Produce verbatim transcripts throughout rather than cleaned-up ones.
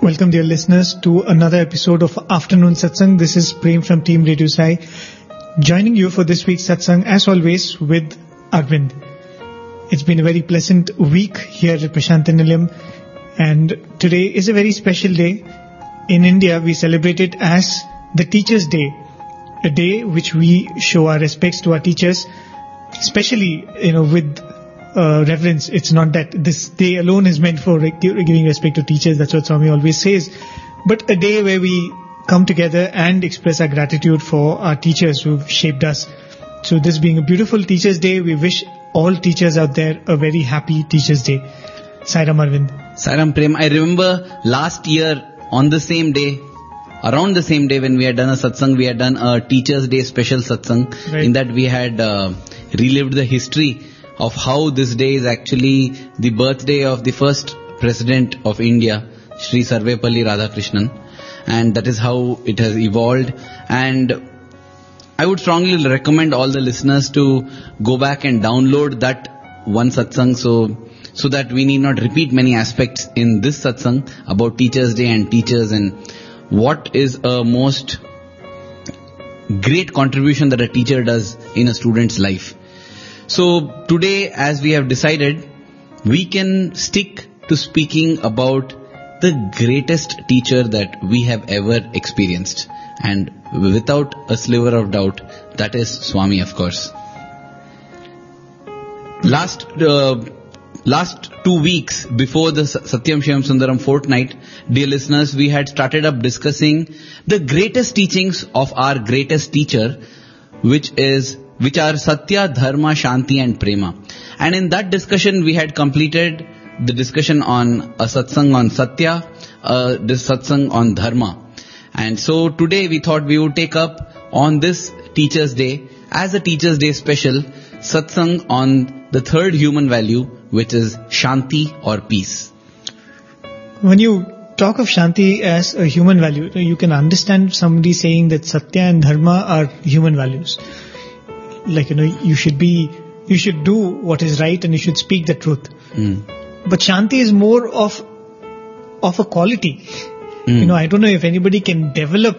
Welcome, dear listeners, to another episode of Afternoon Satsang. This is Prem from Team Radio Sai, joining you for this week's Satsang, as always, with Arvind. It's been a very pleasant week here at Prashanthi Nilayam, and today is a very special day. In India, we celebrate it as the Teachers' Day, a day which we show our respects to our teachers, especially, you know, with Uh, reverence. It's not that this day alone is meant for re- giving respect to teachers. That's what Swami always says. But a day where we come together and express our gratitude for our teachers who've shaped us. So this being a beautiful Teachers' Day, we wish all teachers out there a very happy Teachers' Day. Sairam Arvind. Sairam Prem. I remember last year on the same day, around the same day when we had done a satsang, we had done a Teachers' Day special satsang. Right. In that we had uh, relived the history of how this day is actually the birthday of the first president of India, Shri Sarvepalli Radhakrishnan, and that is how it has evolved. And I would strongly recommend all the listeners to go back and download that one satsang, so so that we need not repeat many aspects in this satsang about Teachers' Day and teachers and what is a most great contribution that a teacher does in a student's life. So today, as we have decided, we can stick to speaking about the greatest teacher that we have ever experienced. And without a sliver of doubt, that is Swami, of course. Last uh, last two weeks before the Satyam Shivam Sundaram fortnight, dear listeners, we had started up discussing the greatest teachings of our greatest teacher, which is which are Satya, Dharma, Shanti and Prema. And in that discussion, we had completed the discussion on a satsang on Satya, uh, this satsang on Dharma. And so today we thought we would take up on this Teachers' Day, as a Teachers' Day special, satsang on the third human value, which is Shanti or peace. When you talk of Shanti as a human value, you can understand somebody saying that Satya and Dharma are human values. Like, you know, you should be, you should do what is right and you should speak the truth. Mm. But Shanti is more of, of a quality. Mm. You know, I don't know if anybody can develop,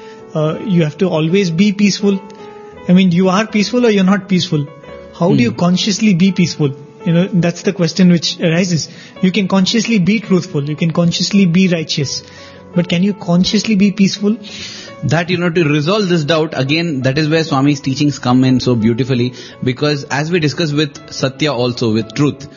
uh, you have to always be peaceful. I mean, you are peaceful or you're not peaceful. How mm. do you consciously be peaceful? You know, that's the question which arises. You can consciously be truthful. You can consciously be righteous. But can you consciously be peaceful? That, you know, to resolve this doubt, again, that is where Swami's teachings come in so beautifully, because as we discuss with Satya also, with truth,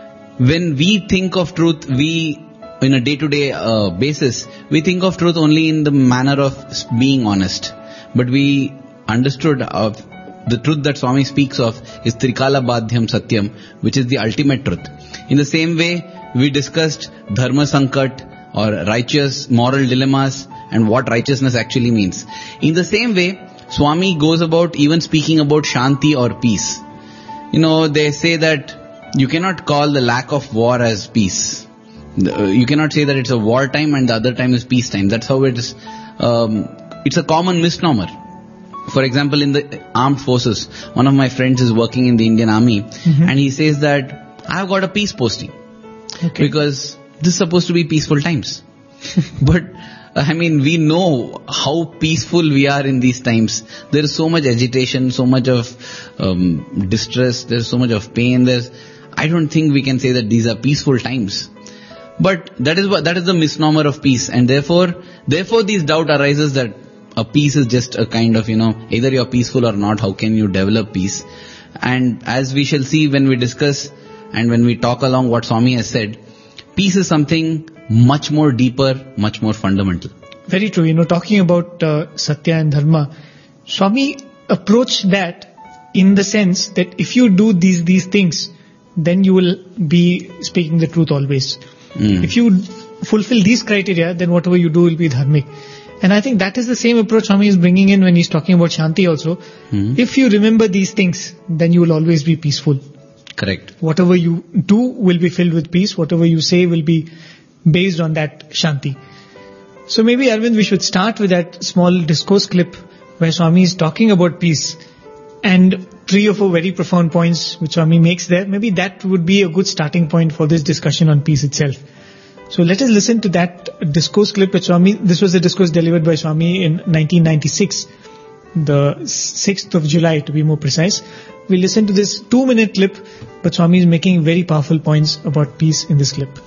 when we think of truth, we, in a day-to-day uh, basis, we think of truth only in the manner of being honest. But we understood of the truth that Swami speaks of is Trikala Badhyam Satyam, which is the ultimate truth. In the same way, we discussed Dharma Sankat, or righteous moral dilemmas, and what righteousness actually means. In the same way, Swami goes about even speaking about Shanti or peace. You know, they say that you cannot call the lack of war as peace. You cannot say that it's a war time and the other time is peace time. That's how it is. Um, it's a common misnomer. For example, in the armed forces, one of my friends is working in the Indian Army, mm-hmm. and he says that I've got a peace posting. Okay. Because this is supposed to be peaceful times. But I mean, we know how peaceful we are in these times. There is so much agitation, so much of um, distress, there's so much of pain. There's, I don't think we can say that these are peaceful times. But that is what, that is the misnomer of peace. And therefore, therefore these doubt arises that a peace is just a kind of, you know, either you're peaceful or not, how can you develop peace? And as we shall see when we discuss and when we talk along what Swami has said, peace is something much more deeper, much more fundamental. Very true. You know, talking about uh, Satya and Dharma, Swami approached that in the sense that if you do these these things, then you will be speaking the truth always. Mm. If you fulfill these criteria, then whatever you do will be dharmic. And I think that is the same approach Swami is bringing in when he's talking about Shanti also. Mm. If you remember these things, then you will always be peaceful. Correct. Whatever you do will be filled with peace. Whatever you say will be based on that Shanti. So maybe, Arvind, we should start with that small discourse clip where Swami is talking about peace and three or four very profound points which Swami makes there. Maybe that would be a good starting point for this discussion on peace itself. So let us listen to that discourse clip with Swami. This was a discourse delivered by Swami in nineteen ninety-six, the sixth of July to be more precise. We'll listen to this two minute clip, but Swami is making very powerful points about peace in this clip.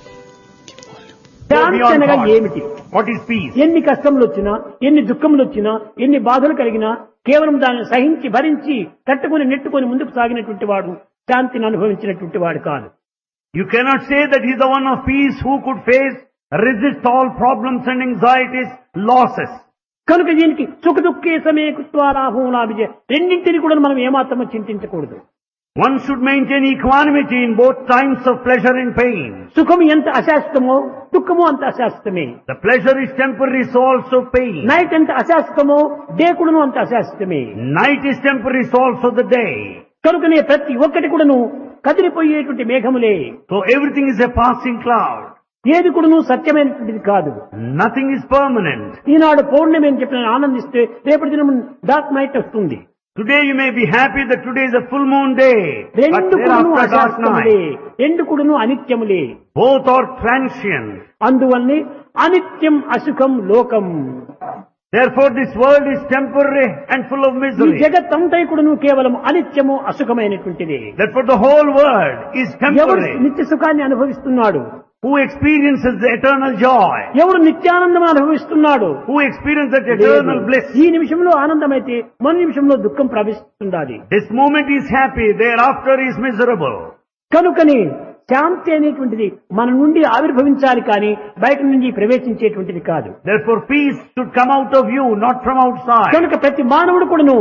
శాంతి అనగా ఏమిటి? What is peace? ఎన్ని కష్టములు వచ్చినా, ఎన్ని దుఃఖములు వచ్చినా, ఎన్ని బాధలు కలిగినా కేవలం దాన్ని సహించి భరించి తట్టుకొని నెట్టుకొని ముందుకు సాగినటువంటి వాడు శాంతిని అనుభవించినటువంటి వాడు కాదు. You cannot say that he is the one of peace who could face, resist all problems and anxieties, losses. కనుక దీనికి సుఖ దుఃఖే సమయ కృత్వారాహోలా విజయ రెండింటిని కూడా మనం ఏమాత్రమో చింతించకూడదు. One should maintain equanimity in both times of pleasure and pain. సుఖము ఎంత అశాశ్వతమో దుఃఖము అంత అశాశ్వతమే. The pleasure is temporary, so also pain. Night ఎంత అశాశ్వతమో డే కూడాను అంత అశాశ్వతమే. Night is temporary, so also the day. కనుకనే ప్రతి ఒక్కటి కూడాను కదిలిపోయేటువంటి మేఘములే. So everything is a passing cloud. ఏది కూడాను సత్యమైనటువంటిది కాదు. Nothing is permanent. ఈనాడు పౌర్ణమి అని చెప్పిన ఆనందిస్తే రేపటి దినం డార్క్ నైట్ వస్తుంది. Today you may be happy that today is a full moon day, but thereafter dark night. రెండు కూడాను అనిత్యములే. Both are transient. అందువల్లనే అనిత్యం అసుఖం లోకం. Therefore this world is temporary and full of ఈ misery. జగత్తంతా కూడాను కేవలం అనిత్యము అసుఖమైనటువంటిది. Therefore the whole world is ఎవరు temporary. నిత్య సుఖాన్ని అనుభవిస్తున్నాడు? Who experiences the eternal joy? ఎవరు నిత్యానందం అనుభవిస్తున్నాడు? Who experiences that eternal bliss? ఈ నిమిషంలో ఆనందమైతే మరు నిమిషంలో దుఃఖం ప్రవేశిస్తుండాలి. This moment is happy, thereafter is miserable. కనుకని శాంతి అనేటువంటిది మన నుండి ఆవిర్భవించాలి కానీ బయట నుండి ప్రవేశించేటువంటిది కాదు. Therefore peace should come out of you, not from outside. కనుక ప్రతి మానవుడు కూడాను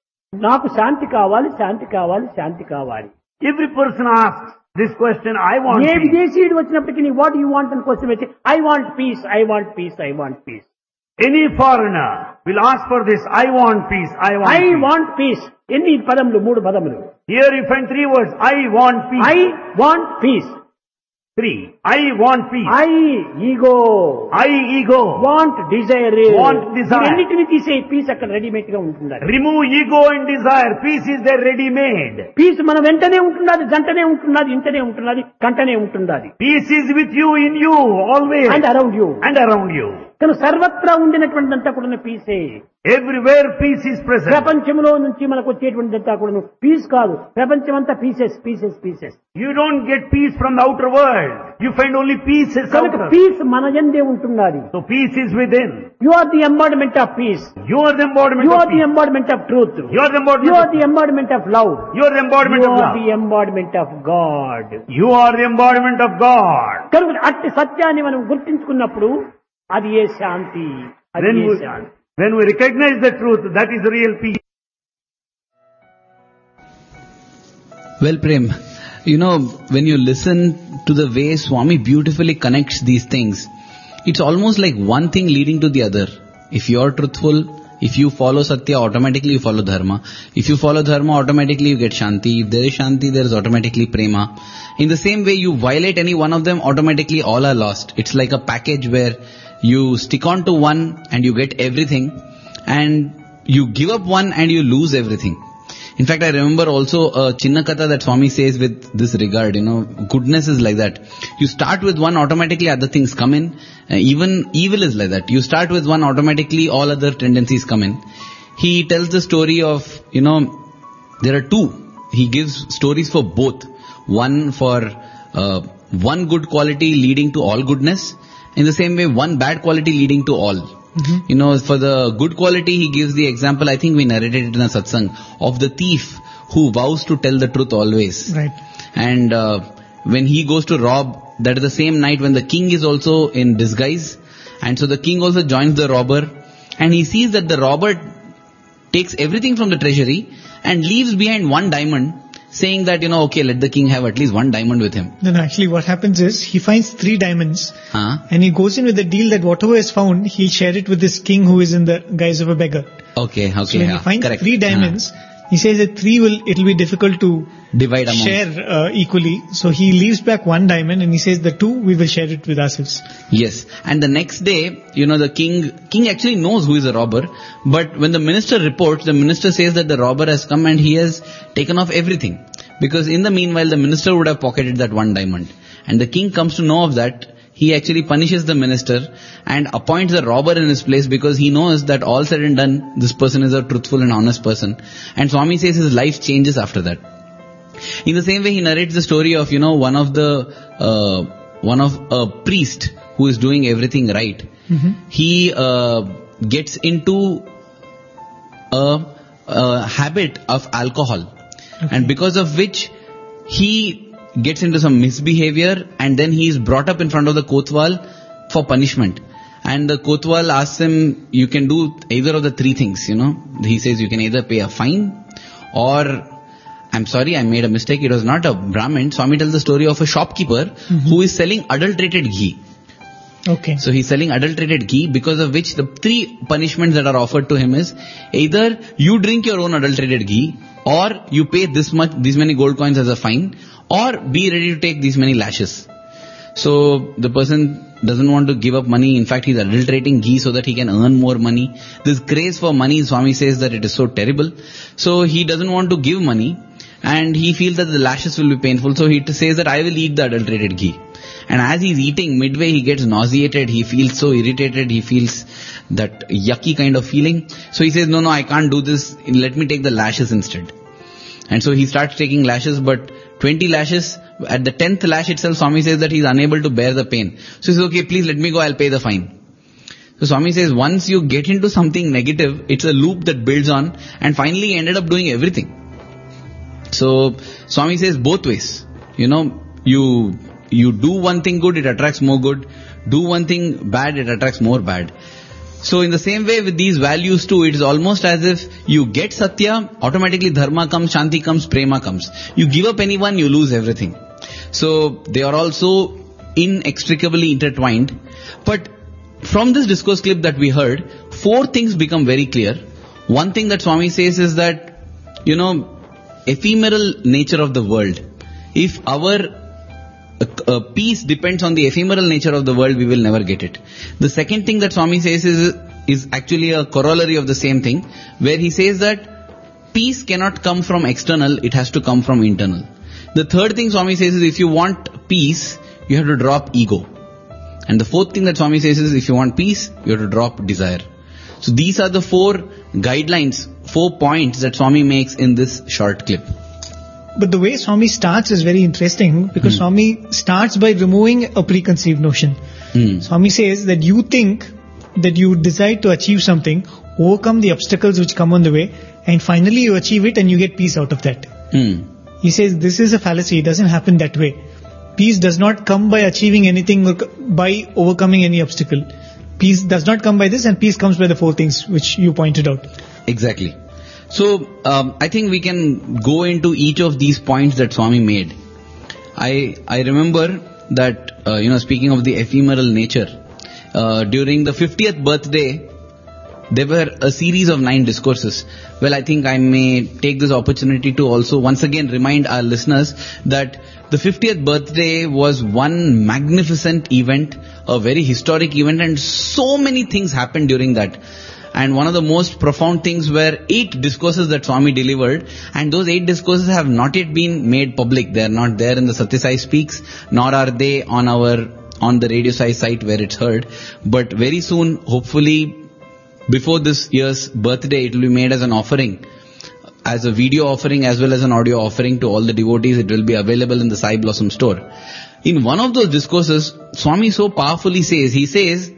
నాకు శాంతి కావాలి, శాంతి కావాలి, శాంతి కావాలి. Every person asks this question, I want A peace. విదేశీయుడు వచ్చినప్పటికీ వాట్ యు వాంట్ అని క్వశ్చన్ వచ్చి I want peace, I want peace, I want peace. Any foreigner will ask for this, I want peace, I want I peace. Want peace. ఎన్ని పదములు? మూడు పదములు. Here you find three words, I want peace. I want peace. Three, I want peace. I ego, I ego. Want desire. Want desire. అన్నిటిని తీసే piece అక్కడ readymade గా ఉంటుంది. Remove ego and desire. Peace is there ready made. Peace మన వెంటనే ఉంటున్నది, జంటనే ఉంటున్నది, ఇంటనే ఉంటున్నది, కంటనే ఉంటున్నది. Peace is with you, in you, always. And around you. And around you. కానీ సర్వత్రా ఉండినటువంటిదంతా కూడా పీసే. Everywhere peace is present. ప్రపంచంలో నుంచి మనకు వచ్చేటువంటిదంతా కూడా పీస్ కాదు. ప్రపంచం అంతా pieces, pieces, pieces. You don't get peace from the outer world. You find only pieces కనుక outer. పీస్ మన యందే ఉంటున్నది. So peace is within. You are the embodiment of peace. You are the embodiment you of are the peace. Embodiment of truth. You are the you embodiment are of the embodiment of love. You are the embodiment you of are the love. Embodiment of God. You are the embodiment of God. కనుక అట్టి సత్యాన్ని మనం గుర్తించుకున్నప్పుడు అది ఏ శాంతి, అది When A we, Shanti. when we recognize the truth, that is the real peace. Well, Prem, you know, when you listen to the way Swami beautifully connects these things, it's almost like one thing leading to the other. If you're truthful, if you follow Satya, automatically you follow Dharma. If you follow Dharma, automatically you get Shanti. If there is Shanti, there is automatically Prema. In the same way, you violate any one of them, automatically all are lost. It's like a package where you stick on to one and you get everything, and you give up one and you lose everything. In fact, I remember also a Chinna Katha that Swami says with this regard, you know, goodness is like that. You start with one, automatically other things come in. Uh, even evil is like that. You start with one, automatically all other tendencies come in. He tells the story of, you know, there are two. He gives stories for both. One for uh, one good quality leading to all goodness. In the same way, one bad quality leading to all. Mm-hmm. You know, for the good quality, he gives the example, I think we narrated it in a satsang, of the thief who vows to tell the truth always. Right. And uh, when he goes to rob, that is the same night when the king is also in disguise. And so the king also joins the robber. And he sees that the robber takes everything from the treasury and leaves behind one diamond, saying that, you know, okay, let the king have at least one diamond with him. No, no, actually what happens is he finds three diamonds Huh? and he goes in with the deal that whatever is found, he'll share it with this king who is in the guise of a beggar. Okay, okay. So when yeah, he finds correct. three diamonds, he says that three will, it'll be difficult to Divide among. share uh, equally. So he leaves back one diamond and he says the two, we will share it with ourselves. Yes. And the next day, you know, the king, king actually knows who is a robber. But when the minister reports, the minister says that the robber has come and he has taken off everything. Because in the meanwhile, the minister would have pocketed that one diamond. And the king comes to know of that. he actually punishes the minister and appoints a robber in his place because he knows that all said and done, this person is a truthful and honest person. And Swami says his life changes after that. In the same way, he narrates the story of, you know, one of the, uh, one of a priest who is doing everything right. Mm-hmm. He uh, gets into a, a habit of alcohol. Okay. And because of which he gets into some misbehavior and then he is brought up in front of the kotwal for punishment. And the kotwal asks him, you can do either of the three things, you know. He says you can either pay a fine or, I'm sorry, I made a mistake, it was not a Brahmin. Swami tells the story of a shopkeeper mm-hmm. who is selling adulterated ghee. Okay. So he's selling adulterated ghee, because of which the three punishments that are offered to him is either you drink your own adulterated ghee, or you pay this much, these many gold coins as a fine, or be ready to take these many lashes. So the person doesn't want to give up money. In fact, he's adulterating ghee so that he can earn more money. This craze for money, Swami says that it is so terrible. So he doesn't want to give money, and he feels that the lashes will be painful. So he says that I will eat the adulterated ghee. And as he's eating, midway he gets nauseated, he feels so irritated, he feels that yucky kind of feeling. So he says, no, no, I can't do this, let me take the lashes instead. And so he starts taking lashes, but twenty lashes, at the tenth lash itself, Swami says that he's unable to bear the pain. So he says, okay, please let me go, I'll pay the fine. So Swami says, once you get into something negative, it's a loop that builds on, and finally he ended up doing everything. So Swami says both ways. You know, you... You do one thing good, it attracts more good. Do one thing bad, it attracts more bad. So in the same way with these values too, it is almost as if you get Satya, automatically Dharma comes, Shanti comes, Prema comes. You give up anyone, you lose everything. So they are also inextricably intertwined. But from this discourse clip that we heard, four things become very clear. One thing that Swami says is that, you know, ephemeral nature of the world. If our Uh, uh, peace depends on the ephemeral nature of the world, we will never get it. The second thing that Swami says is, is actually a corollary of the same thing, where he says that peace cannot come from external, it has to come from internal. The third thing Swami says is, if you want peace, you have to drop ego. And the fourth thing that Swami says is, if you want peace, you have to drop desire. So these are the four guidelines, four points that Swami makes in this short clip. But the way Swami starts is very interesting, because hmm. Swami starts by removing a preconceived notion. Hmm. Swami says that you think that you decide to achieve something, overcome the obstacles which come on the way, and finally you achieve it and you get peace out of that. Hmm. He says this is a fallacy, it doesn't happen that way. Peace does not come by achieving anything or by overcoming any obstacle. Peace does not come by this, and peace comes by the four things which you pointed out. Exactly. So, um, I think we can go into each of these points that Swami made. I I remember that, uh, you know, speaking of the ephemeral nature, uh, during the fiftieth birthday, there were a series of nine discourses. Well, I think I may take this opportunity to also once again remind our listeners that the fiftieth birthday was one magnificent event, a very historic event, and so many things happened during that. And one of the most profound things were eight discourses that Swami delivered, and those eight discourses have not yet been made public. They are not there in the Satya Sai Speaks, nor are they on our, on the Radio Sai site where it's heard. But very soon, hopefully, before this year's birthday, it will be made as an offering, as a video offering as well as an audio offering to all the devotees. It will be available in the Sai Blossom store. In one of those discourses, Swami so powerfully says, he says,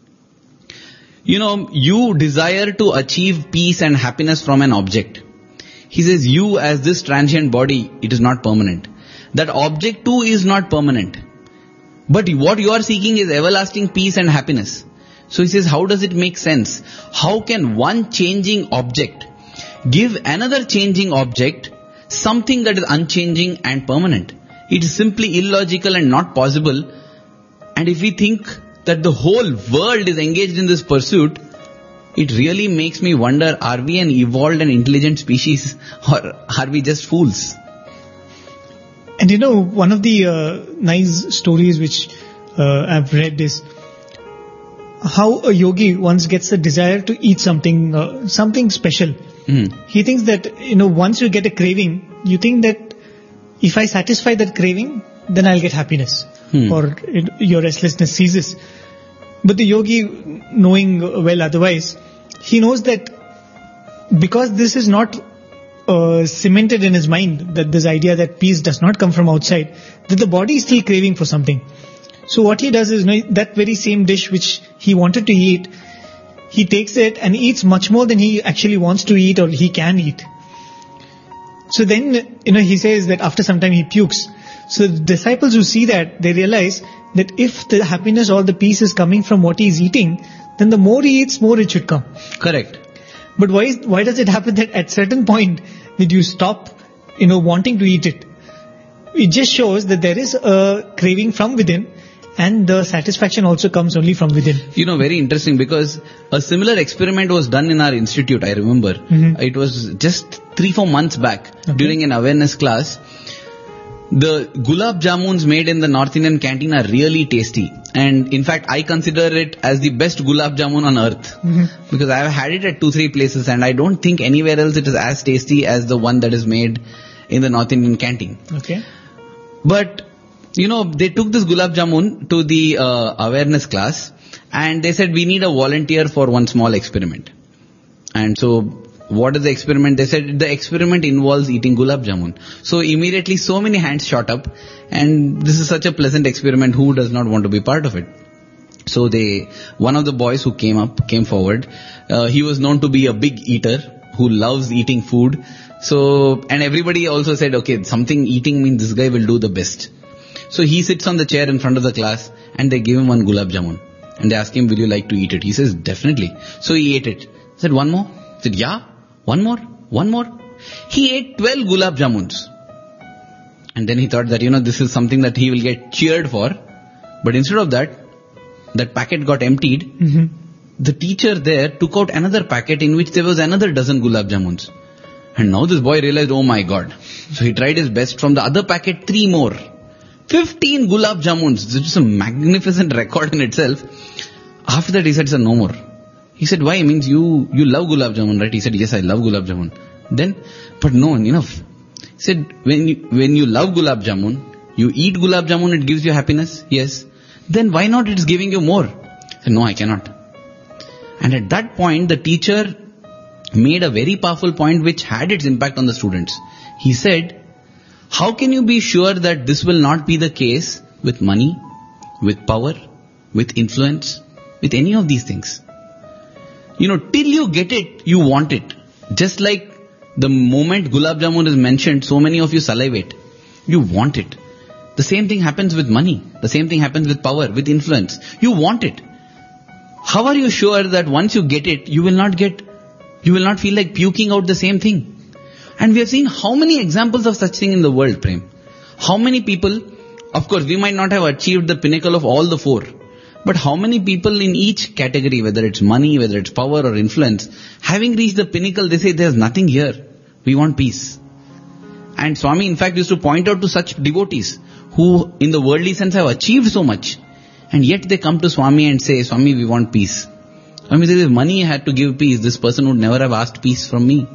you know, you desire to achieve peace and happiness from an object. He says, you as this transient body, it is not permanent. That object too is not permanent. But what you are seeking is everlasting peace and happiness. So he says, how does it make sense? How can one changing object give another changing object something that is unchanging and permanent? It is simply illogical and not possible. And if we think that the whole world is engaged in this pursuit, it really makes me wonder, are we an evolved and intelligent species, or are we just fools? And you know, one of the uh, nice stories which uh, I've read is how a yogi once gets a desire to eat something, uh, something special. Mm. He thinks that, you know, once you get a craving, you think that if I satisfy that craving, then I'll get happiness. Hmm. or it, your restlessness ceases. But the yogi, knowing well otherwise, he knows that because this is not uh, cemented in his mind, that this idea that peace does not come from outside, that the body is still craving for something. So what he does is, you know, that very same dish which he wanted to eat, he takes it and eats much more than he actually wants to eat or he can eat. So then, you know, he says that after some time he pukes. So the disciples who see that, they realize that if the happiness or the peace is coming from what he is eating, then the more he eats, more it should come. Correct. But why is, why does it happen that at certain point that you stop, you know, wanting to eat it? It just shows that there is a craving from within, and the satisfaction also comes only from within. You know, very interesting, because a similar experiment was done in our institute, I remember. Mm-hmm. It was just three, four months back, Okay. during an awareness class. The gulab jamuns made in the North Indian canteen are really tasty. And in fact, I consider it as the best gulab jamun on earth. Mm-hmm. Because I have had it at two, three places, and I don't think anywhere else it is as tasty as the one that is made in the North Indian canteen. Okay. But, you know, they took this gulab jamun to the uh, awareness class, and they said, we need a volunteer for one small experiment. And so, what is the experiment? They said the experiment involves eating gulab jamun. So immediately so many hands shot up, and this is such a pleasant experiment, who does not want to be part of it? So they, one of the boys who came up, came forward, uh, he was known to be a big eater who loves eating food. So, and everybody also said, okay, something eating means this guy will do the best. So he sits on the chair in front of the class, and they give him one gulab jamun. And they ask him, will you like to eat it? He says, definitely. So he ate it. Said, one more? Said, yeah. One more? One more? He ate twelve gulab jamuns. And then he thought that, you know, this is something that he will get cheered for. But instead of that, that packet got emptied. Mm-hmm. The teacher there took out another packet in which there was another dozen gulab jamuns. And now this boy realized, oh my God. So he tried his best. From the other packet, three more. fifteen gulab jamuns. This is a magnificent record in itself. After that he said, sir, no more. He said, why? Means you, you love gulab jamun, right? He said, yes, I love gulab jamun. Then, but no, enough. He said, when you, when you love gulab jamun, you eat gulab jamun, it gives you happiness. Yes. Then why not it is giving you more? He said, no, I cannot. And at that point, the teacher made a very powerful point which had its impact on the students. He said, how can you be sure that this will not be the case with money, with power, with influence, with any of these things? You know, till you get it, you want it. Just like the moment gulab jamun is mentioned, so many of you salivate. You want it. The same thing happens with money. The same thing happens with power, with influence. You want it. How are you sure that once you get it, you will not get, you will not feel like puking out the same thing? And we have seen how many examples of such thing in the world, Prem. How many people, of course, we might not have achieved the pinnacle of all the four. But how many people in each category, whether it's money, whether it's power or influence, having reached the pinnacle, they say there's nothing here. We want peace. And Swami in fact used to point out to such devotees who in the worldly sense have achieved so much, and yet they come to Swami and say, Swami, we want peace. Swami says, if money had to give peace, this person would never have asked peace from me.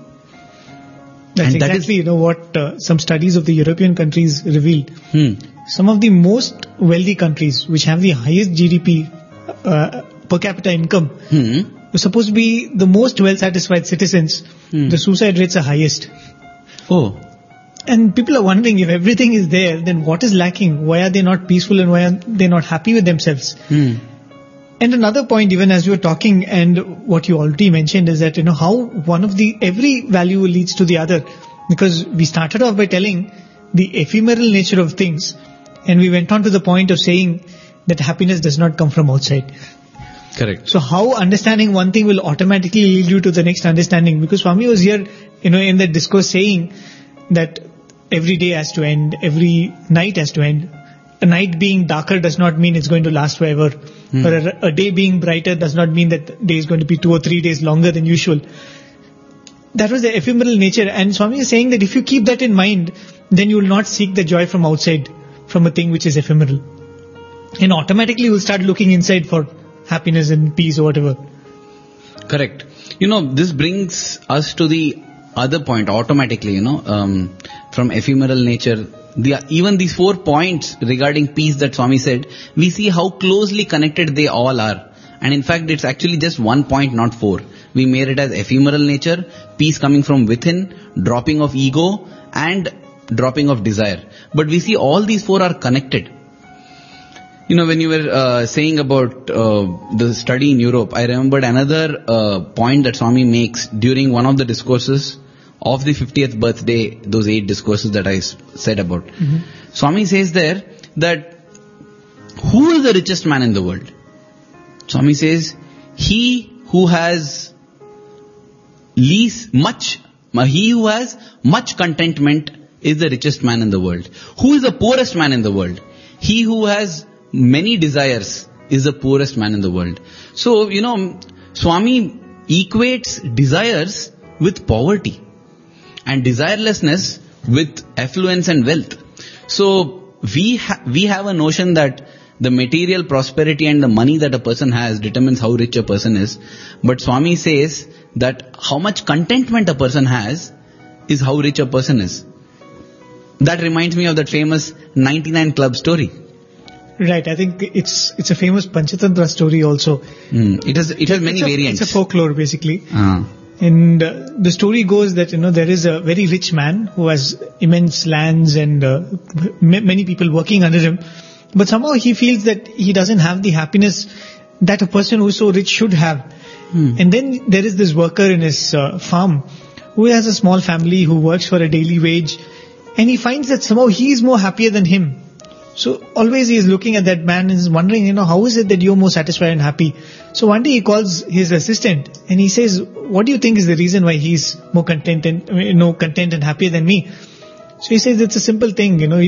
That's And exactly, that is, you know, what uh, some studies of the European countries revealed. hmm, Some of the most wealthy countries, which have the highest G D P uh, per capita income, hmm, were supposed to be the most well-satisfied citizens. Hmm. The suicide rates are highest. oh, And people are wondering, if everything is there, then what is lacking? Why are they not peaceful and why are they not happy with themselves? hmm, And another point, even as you were talking, and what you already mentioned, is that, you know, how one of the, every value leads to the other. Because we started off by telling the ephemeral nature of things, and we went on to the point of saying that happiness does not come from outside. correct. So how understanding one thing will automatically lead you to the next understanding? Because Swami was here, you know, in that discourse saying that every day has to end, every night has to end. A night being darker does not mean it's going to last forever. Hmm. Or a, a day being brighter does not mean that the day is going to be two or three days longer than usual. That was the ephemeral nature. And Swami is saying that if you keep that in mind, then you will not seek the joy from outside, from a thing which is ephemeral. And automatically you will start looking inside for happiness and peace or whatever. Correct. You know, this brings us to the other point automatically, you know, um, from ephemeral nature, the, even these four points regarding peace that Swami said, we see how closely connected they all are. And in fact, it's actually just one point, not four. We made it as ephemeral nature, peace coming from within, dropping of ego, and dropping of desire. But we see all these four are connected. You know, when you were uh, saying about uh, the study in Europe, I remembered another uh, point that Swami makes during one of the discourses of the fiftieth birthday, those eight discourses that I s- said about. Mm-hmm. Swami says there that who is the richest man in the world? Swami says, he who has least, much, he who has much contentment is the richest man in the world. Who is the poorest man in the world? He who has many desires is the poorest man in the world. So, you know, Swami equates desires with poverty and desirelessness with affluence and wealth. So, we ha- we have a notion that the material prosperity and the money that a person has determines how rich a person is. But Swami says that how much contentment a person has is how rich a person is. That reminds me of that famous ninety-nine Club story. Right, I think it's it's a famous Panchatantra story also. Mm. It has it has many it's a, variants. It's a folklore basically. Uh. And uh, the story goes that, you know, there is a very rich man who has immense lands and uh, m- many people working under him. But somehow he feels that he doesn't have the happiness that a person who is so rich should have. Hmm. And then there is this worker in his uh, farm who has a small family, who works for a daily wage. And he finds that somehow he is more happier than him. So always he is looking at that man and is wondering, you know, how is it that you're more satisfied and happy? So one day he calls his assistant and he says, what do you think is the reason why he's more content and, you know, content and happier than me? So he says, it's a simple thing, you know,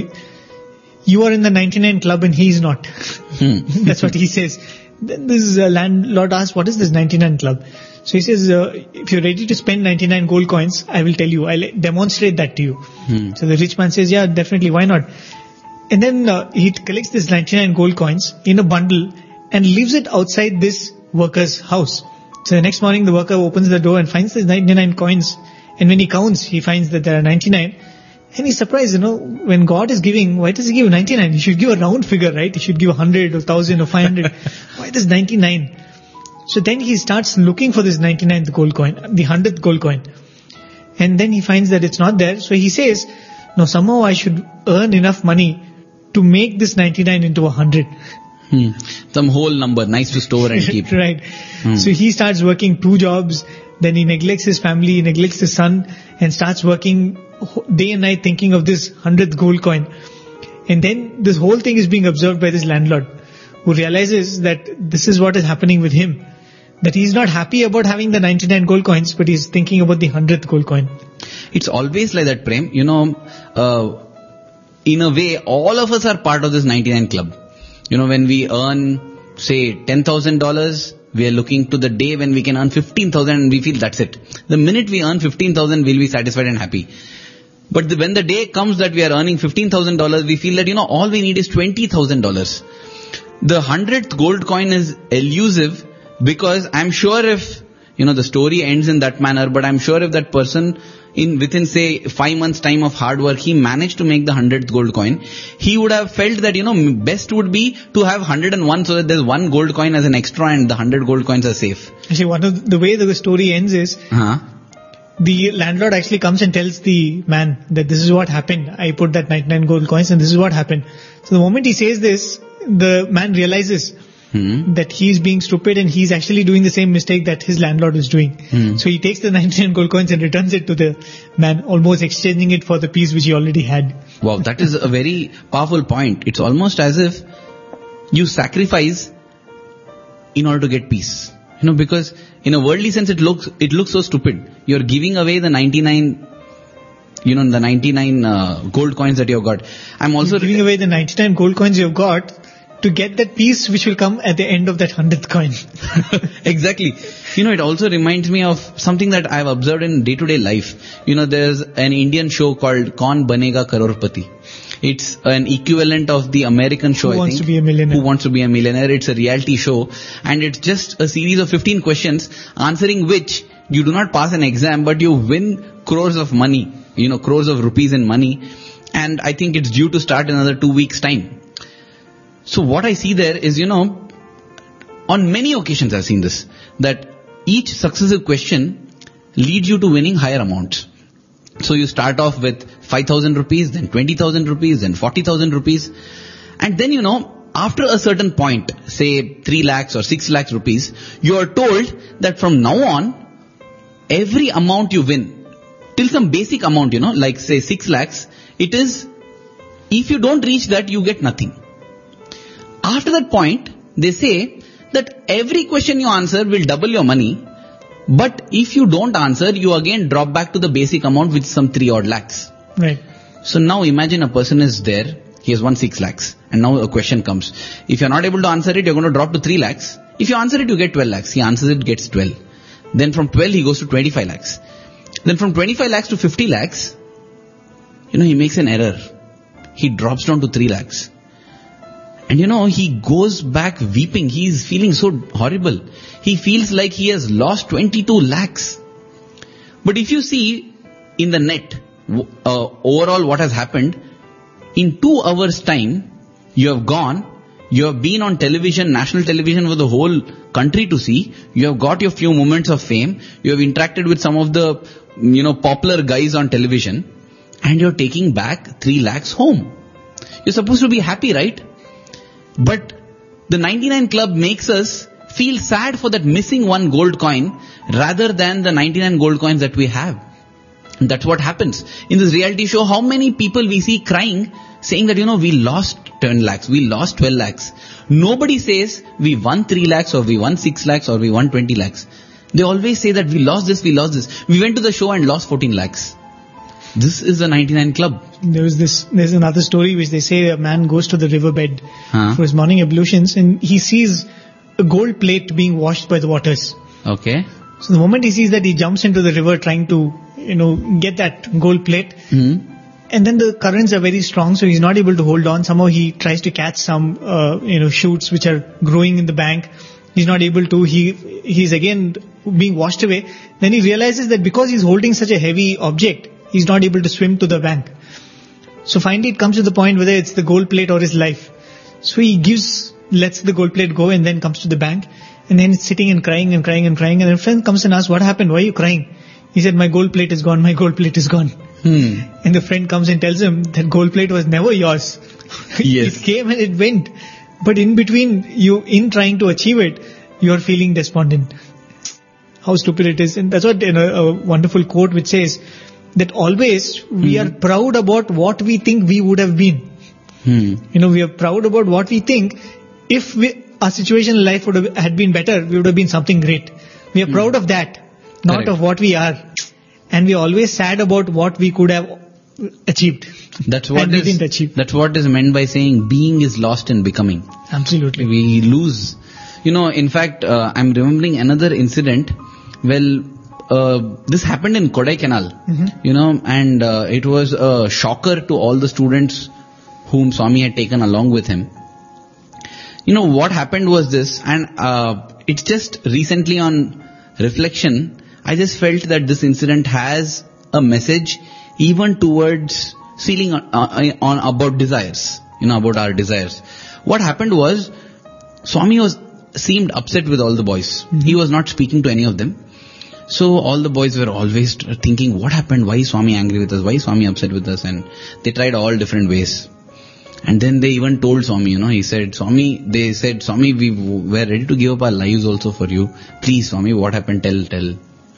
you are in the ninety-nine Club and he's not. Hmm. That's what he says. Then this uh, landlord asks, what is this ninety-nine Club? So he says, uh, if you're ready to spend ninety-nine gold coins, I will tell you, I'll demonstrate that to you. Hmm. So the rich man says, yeah, definitely, why not? And then uh, he collects this ninety-nine gold coins in a bundle and leaves it outside this worker's house. So the next morning the worker opens the door and finds the ninety-nine coins. And when he counts, he finds that there are ninety-nine. And he's surprised, you know, when God is giving, why does he give ninety-nine? He should give a round figure, right? He should give one hundred or one thousand or five hundred. Why does ninety-nine? So then he starts looking for this ninety-ninth gold coin, the one hundredth gold coin. And then he finds that it's not there. So he says, no, somehow I should earn enough money to make this ninety-nine into one hundred. Hmm. Some whole number, nice to store and keep. Right. Hmm. So he starts working two jobs, then he neglects his family, he neglects his son, and starts working day and night thinking of this hundredth gold coin. And then this whole thing is being observed by this landlord, who realizes that this is what is happening with him. That he's not happy about having the ninety-nine gold coins, but he's thinking about the hundredth gold coin. It's always like that, Prem. You know, uh, in a way, all of us are part of this ninety-nine Club. You know, when we earn, say, ten thousand dollars, we are looking to the day when we can earn fifteen thousand and we feel that's it. The minute we earn fifteen thousand, we'll be satisfied and happy. But the, when the day comes that we are earning fifteen thousand dollars, we feel that, you know, all we need is twenty thousand dollars. The hundredth gold coin is elusive because I'm sure if, you know, the story ends in that manner, but I'm sure if that person in within say five months time of hard work, he managed to make the hundredth gold coin, he would have felt that, you know, best would be to have one hundred and one so that there's one gold coin as an extra and the one hundred gold coins are safe. Actually, one of the way the story ends is, uh-huh. the landlord actually comes and tells the man that this is what happened. I put that ninety-nine gold coins and this is what happened. So the moment he says this, the man realizes hmm. that he's being stupid and he's actually doing the same mistake that his landlord is doing. Hmm. So he takes the ninety-nine gold coins and returns it to the man, almost exchanging it for the piece which he already had. Wow, that is a very powerful point. It's almost as if you sacrifice in order to get peace. You know, because in a worldly sense, it looks it looks so stupid. You're giving away the ninety-nine, you know, the ninety-nine uh, gold coins that you've got. I'm also You're giving away the ninety-nine gold coins you've got to get that piece which will come at the end of that hundredth coin. Exactly. You know, it also reminds me of something that I've observed in day-to-day life. You know, there's an Indian show called Kaun Banega Crorepati. It's an equivalent of the American show, Who I wants think. to be a millionaire? Who Wants to Be a Millionaire. It's a reality show. And it's just a series of fifteen questions, answering which you do not pass an exam, but you win crores of money. You know, crores of rupees in money. and I think it's due to start in another two weeks time. So what I see there is, you know, on many occasions I've seen this, that each successive question leads you to winning higher amounts. So you start off with five thousand rupees, then twenty thousand rupees, then forty thousand rupees. And then, you know, after a certain point, say three lakhs or six lakhs rupees, you are told that from now on, every amount you win, till some basic amount, you know, like say six lakhs, it is, if you don't reach that, you get nothing. After that point, they say that every question you answer will double your money. But if you don't answer, you again drop back to the basic amount, which is some three odd lakhs. Right. So now imagine a person is there, he has won six lakhs, and now a question comes. If you're not able to answer it, you're going to drop to three lakhs. If you answer it, you get twelve lakhs. He answers it, gets twelve. Then from twelve, he goes to twenty-five lakhs. Then from twenty-five lakhs to fifty lakhs, you know, he makes an error. He drops down to three lakhs. And you know, he goes back weeping. He's feeling so horrible. He feels like he has lost twenty-two lakhs. But if you see in the net, uh, overall what has happened, in two hours time, you have gone, you have been on television, national television for the whole country to see, you have got your few moments of fame, you have interacted with some of the, you know, popular guys on television, and you're taking back three lakhs home. You're supposed to be happy, right? But the ninety-nine Club makes us feel sad for that missing one gold coin rather than the ninety-nine gold coins that we have. And that's what happens. In this reality show, how many people we see crying saying that, you know, we lost ten lakhs, we lost twelve lakhs. Nobody says we won three lakhs or we won six lakhs or we won twenty lakhs. They always say that we lost this, we lost this. We went to the show and lost fourteen lakhs. This is the ninety-nine Club. There was this, there's another story which they say a man goes to the riverbed Huh? for his morning ablutions and he sees a gold plate being washed by the waters. Okay. So the moment he sees that, he jumps into the river trying to, you know, get that gold plate. Hmm. And then the currents are very strong, so he's not able to hold on. Somehow he tries to catch some, uh, you know, shoots which are growing in the bank. He's not able to. He, he's again being washed away. Then he realizes that because he's holding such a heavy object, he's not able to swim to the bank. So finally it comes to the point whether it's the gold plate or his life. So he gives, lets the gold plate go and then comes to the bank. And then it's sitting and crying and crying and crying. And a friend comes and asks, what happened? Why are you crying? He said, my gold plate is gone. My gold plate is gone. Hmm. And the friend comes and tells him that gold plate was never yours. Yes. It came and it went. But in between, you, in trying to achieve it, you are feeling despondent. How stupid it is. And that's what, you know, a wonderful quote which says that always we Mm-hmm. are proud about what we think we would have been. Hmm. You know, we are proud about what we think. If we, our situation in life would have had been better, we would have been something great. We are Hmm. proud of that, not Correct. of what we are. And we are always sad about what we could have achieved. That's what And we is, didn't achieve. that's what is meant by saying being is lost in becoming. Absolutely. We lose. You know, in fact, uh, I'm remembering another incident. Well, uh, this happened in Kodaikanal, Mhm. you know, and uh, it was a shocker to all the students whom Swami had taken along with him. You know, what happened was this, and uh, it's just recently on reflection, I just felt that this incident has a message even towards sealing on, uh, on about desires, you know, about our desires. What happened was, Swami was seemed upset with all the boys. Mm-hmm. He was not speaking to any of them. So all the boys were always thinking, what happened? Why is Swami angry with us? Why is Swami upset with us? And they tried all different ways. And then they even told Swami, you know, he said, Swami, they said, Swami, we were ready to give up our lives also for you. Please, Swami, what happened? Tell, tell.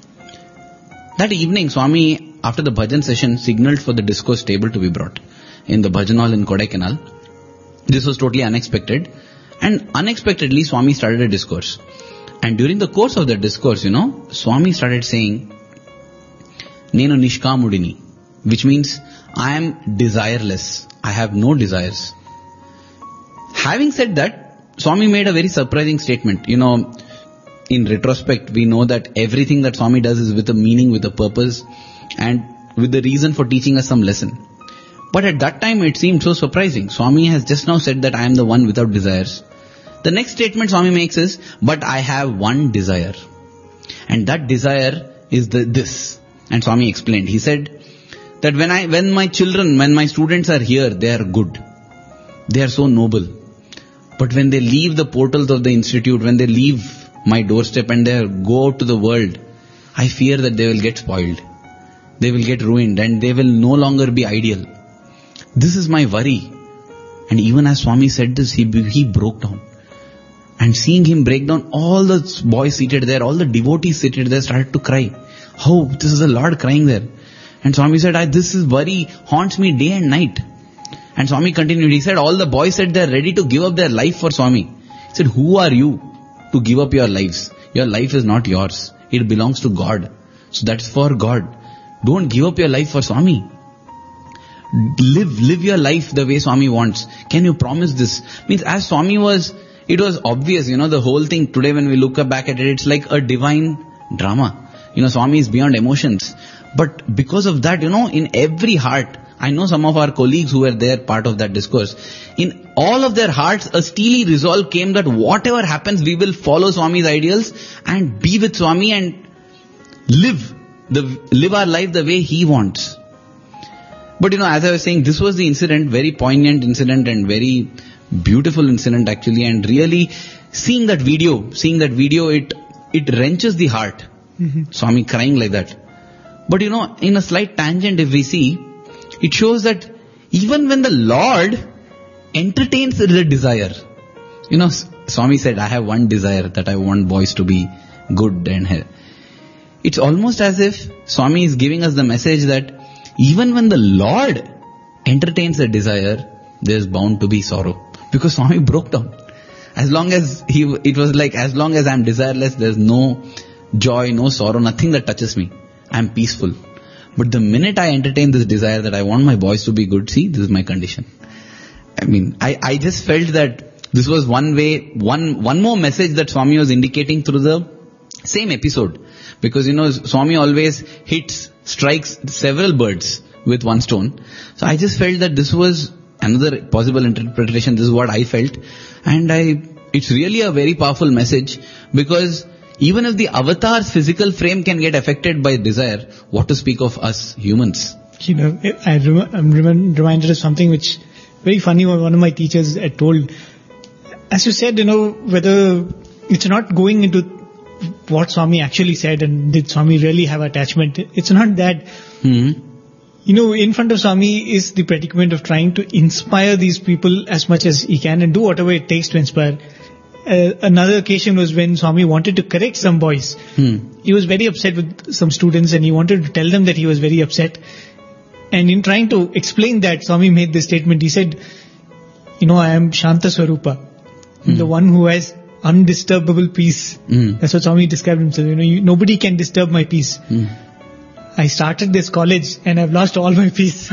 That evening, Swami, after the bhajan session, signaled for the discourse table to be brought in the bhajan hall in Kodaikanal. This was totally unexpected. And unexpectedly, Swami started a discourse. And during the course of that discourse, you know, Swami started saying, Nenu Nishkamudini, which means, I am desireless. I have no desires. Having said that, Swami made a very surprising statement. You know, in retrospect, we know that everything that Swami does is with a meaning, with a purpose, and with the reason for teaching us some lesson. But at that time, it seemed so surprising. Swami has just now said that I am the one without desires. The next statement Swami makes is, but I have one desire. And that desire is the this. And Swami explained. He said, that when I, when my children, when my students are here, they are good. They are so noble. But when they leave the portals of the institute, when they leave my doorstep and they go out to the world, I fear that they will get spoiled. They will get ruined and they will no longer be ideal. This is my worry. And even as Swami said this, he, he broke down. And seeing him break down, all the boys seated there, all the devotees seated there started to cry. Oh, this is the Lord crying there. And Swami said, I, this is worry haunts me day and night. And Swami continued, he said, all the boys said they are ready to give up their life for Swami. He said, who are you to give up your lives? Your life is not yours. It belongs to God. So that's for God. Don't give up your life for Swami. Live, live your life the way Swami wants. Can you promise this? Means as Swami was, it was obvious, you know, the whole thing today when we look back at it, it's like a divine drama. You know, Swami is beyond emotions. But because of that, you know, in every heart, I know some of our colleagues who were there part of that discourse, in all of their hearts, a steely resolve came that whatever happens, we will follow Swami's ideals and be with Swami and live the, live our life the way he wants. But you know, as I was saying, this was the incident, very poignant incident and very beautiful incident actually, and really seeing that video, seeing that video, it, it wrenches the heart. Mm-hmm. Swami crying like that. But you know, in a slight tangent if we see, it shows that even when the Lord entertains the desire, you know, Swami said, I have one desire that I want boys to be good and it's almost as if Swami is giving us the message that even when the Lord entertains a desire, there is bound to be sorrow. Because Swami broke down. As long as he, it was like, as long as I am desireless, there is no joy, no sorrow, nothing that touches me. I am peaceful. But the minute I entertain this desire that I want my boys to be good, see, this is my condition. I mean, I, I just felt that this was one way, one, one more message that Swami was indicating through the same episode. Because, you know, Swami always hits, strikes several birds with one stone. So I just felt that this was another possible interpretation. This is what I felt. And I, it's really a very powerful message, because even if the avatar's physical frame can get affected by desire, what to speak of us humans? You know, I rem- I'm rem- reminded of something which, very funny, one of my teachers had told. As you said, you know, whether it's not going into what Swami actually said and did Swami really have attachment, it's not that. Mm-hmm. You know, in front of Swami is the predicament of trying to inspire these people as much as he can and do whatever it takes to inspire. Uh, another occasion was when Swami wanted to correct some boys. Hmm. He was very upset with some students and he wanted to tell them that he was very upset. And in trying to explain that, Swami made this statement. He said, you know, I am Shanta Swarupa, hmm. the one who has undisturbable peace. Hmm. That's what Swami described himself. You know, you, nobody can disturb my peace. Hmm. I started this college and I've lost all my peace.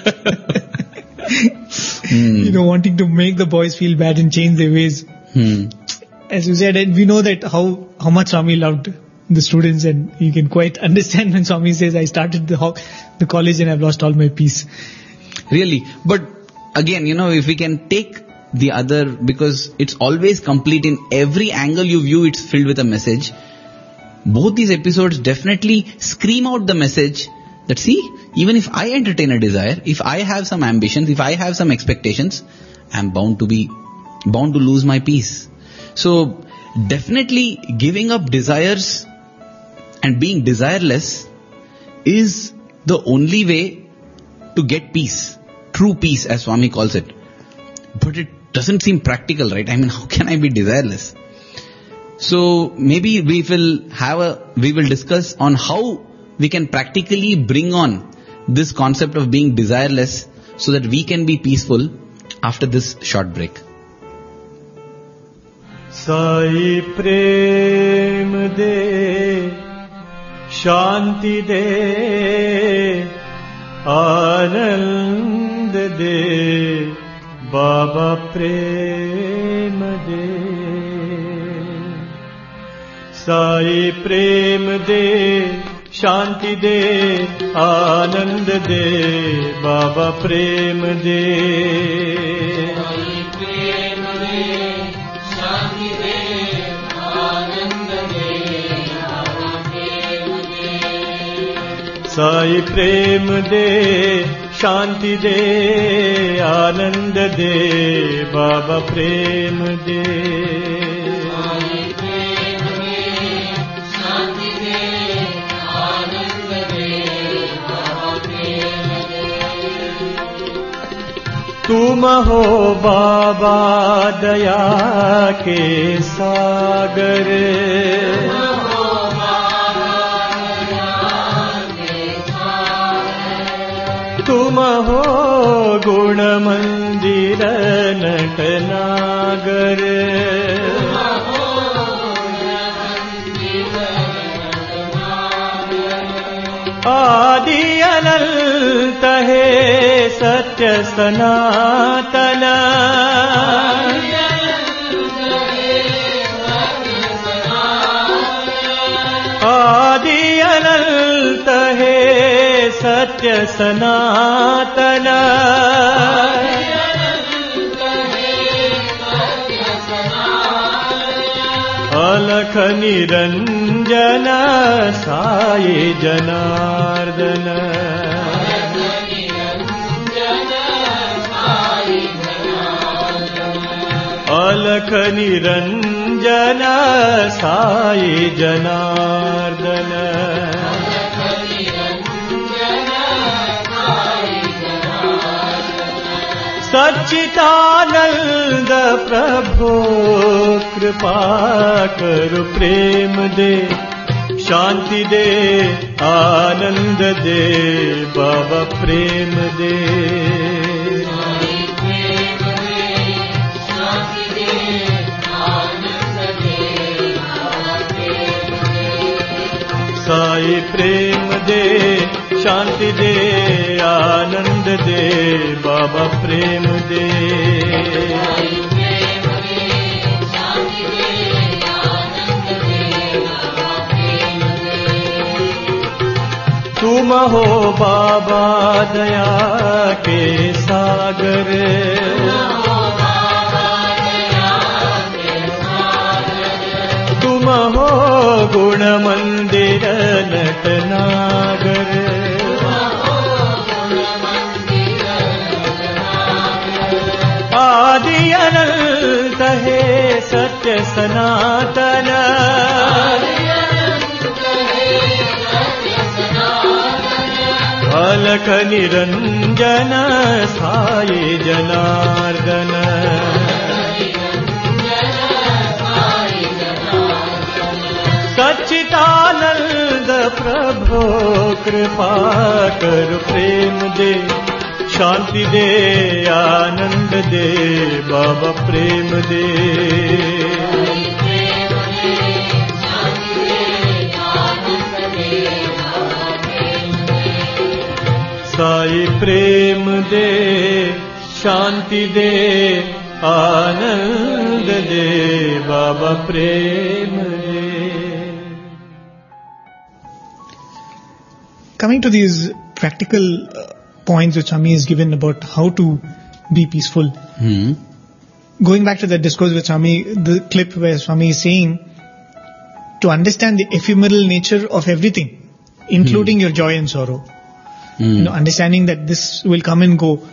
hmm. You know, wanting to make the boys feel bad and change their ways. Hmm. As you said, and we know that how, how much Swami loved the students, and you can quite understand when Swami says, I started the, ho- the college and I've lost all my peace. Really. But again, you know, if we can take the other, because it's always complete in every angle you view, it's filled with a message. Both these episodes definitely scream out the message that, see, even if I entertain a desire, if I have some ambitions, if I have some expectations, I'm bound to be, bound to lose my peace. So definitely giving up desires and being desireless is the only way to get peace, true peace as Swami calls it. But it doesn't seem practical, right? I mean, how can I be desireless? So maybe we will have a, we will discuss on how we can practically bring on this concept of being desireless so that we can be peaceful after this short break. Sai prem de, shanti de, anand de, Baba prem de. Sai prem de, shanti de, anand de, Baba prem de. Sai prem de, shanti de, anand de, Baba prem de. Sai प्रेम दे, शांति दे, आनंद दे, बाबा प्रेम दे। साई प्रेम दे, शांति दे, आनंद दे, बाबा प्रेम दे। तुम हो बाबा दया के सागर, तुम हो गुण मंदिर नटनागर, आदि अनंत है सत्य सनातन, आदि अनंत है सत्य सनातन, अलख निरंजन साई जनार्दन, अलख निरंजन साई जनार्दन, सच्चिदानंद प्रभो कृपा करो, प्रेम दे, शांति दे, आनंद दे, बाबा प्रेम दे। साई प्रेम दे, शांति दे, आनंद दे, बाबा प्रेम दे। तुम हो बाबा दया के सागर, तुम हो गुण मंदिर नटनागर, आदि अनंत है सत्य सनातन, अलख निरंजन साई जनार्दन, सच्चिदानंद प्रभो कृपा कर, प्रेम दे, शांति दे, आनंद दे, बाबा प्रेम दे। साई प्रेम दे, शांति दे, आनंद दे, बाबा प्रेम दे। Coming to these practical uh, points which Swami has given about how to be peaceful. Hmm. Going back to the discourse with Swami, the clip where Swami is saying to understand the ephemeral nature of everything, including your joy and sorrow. Hmm. You know, understanding that this will come and go.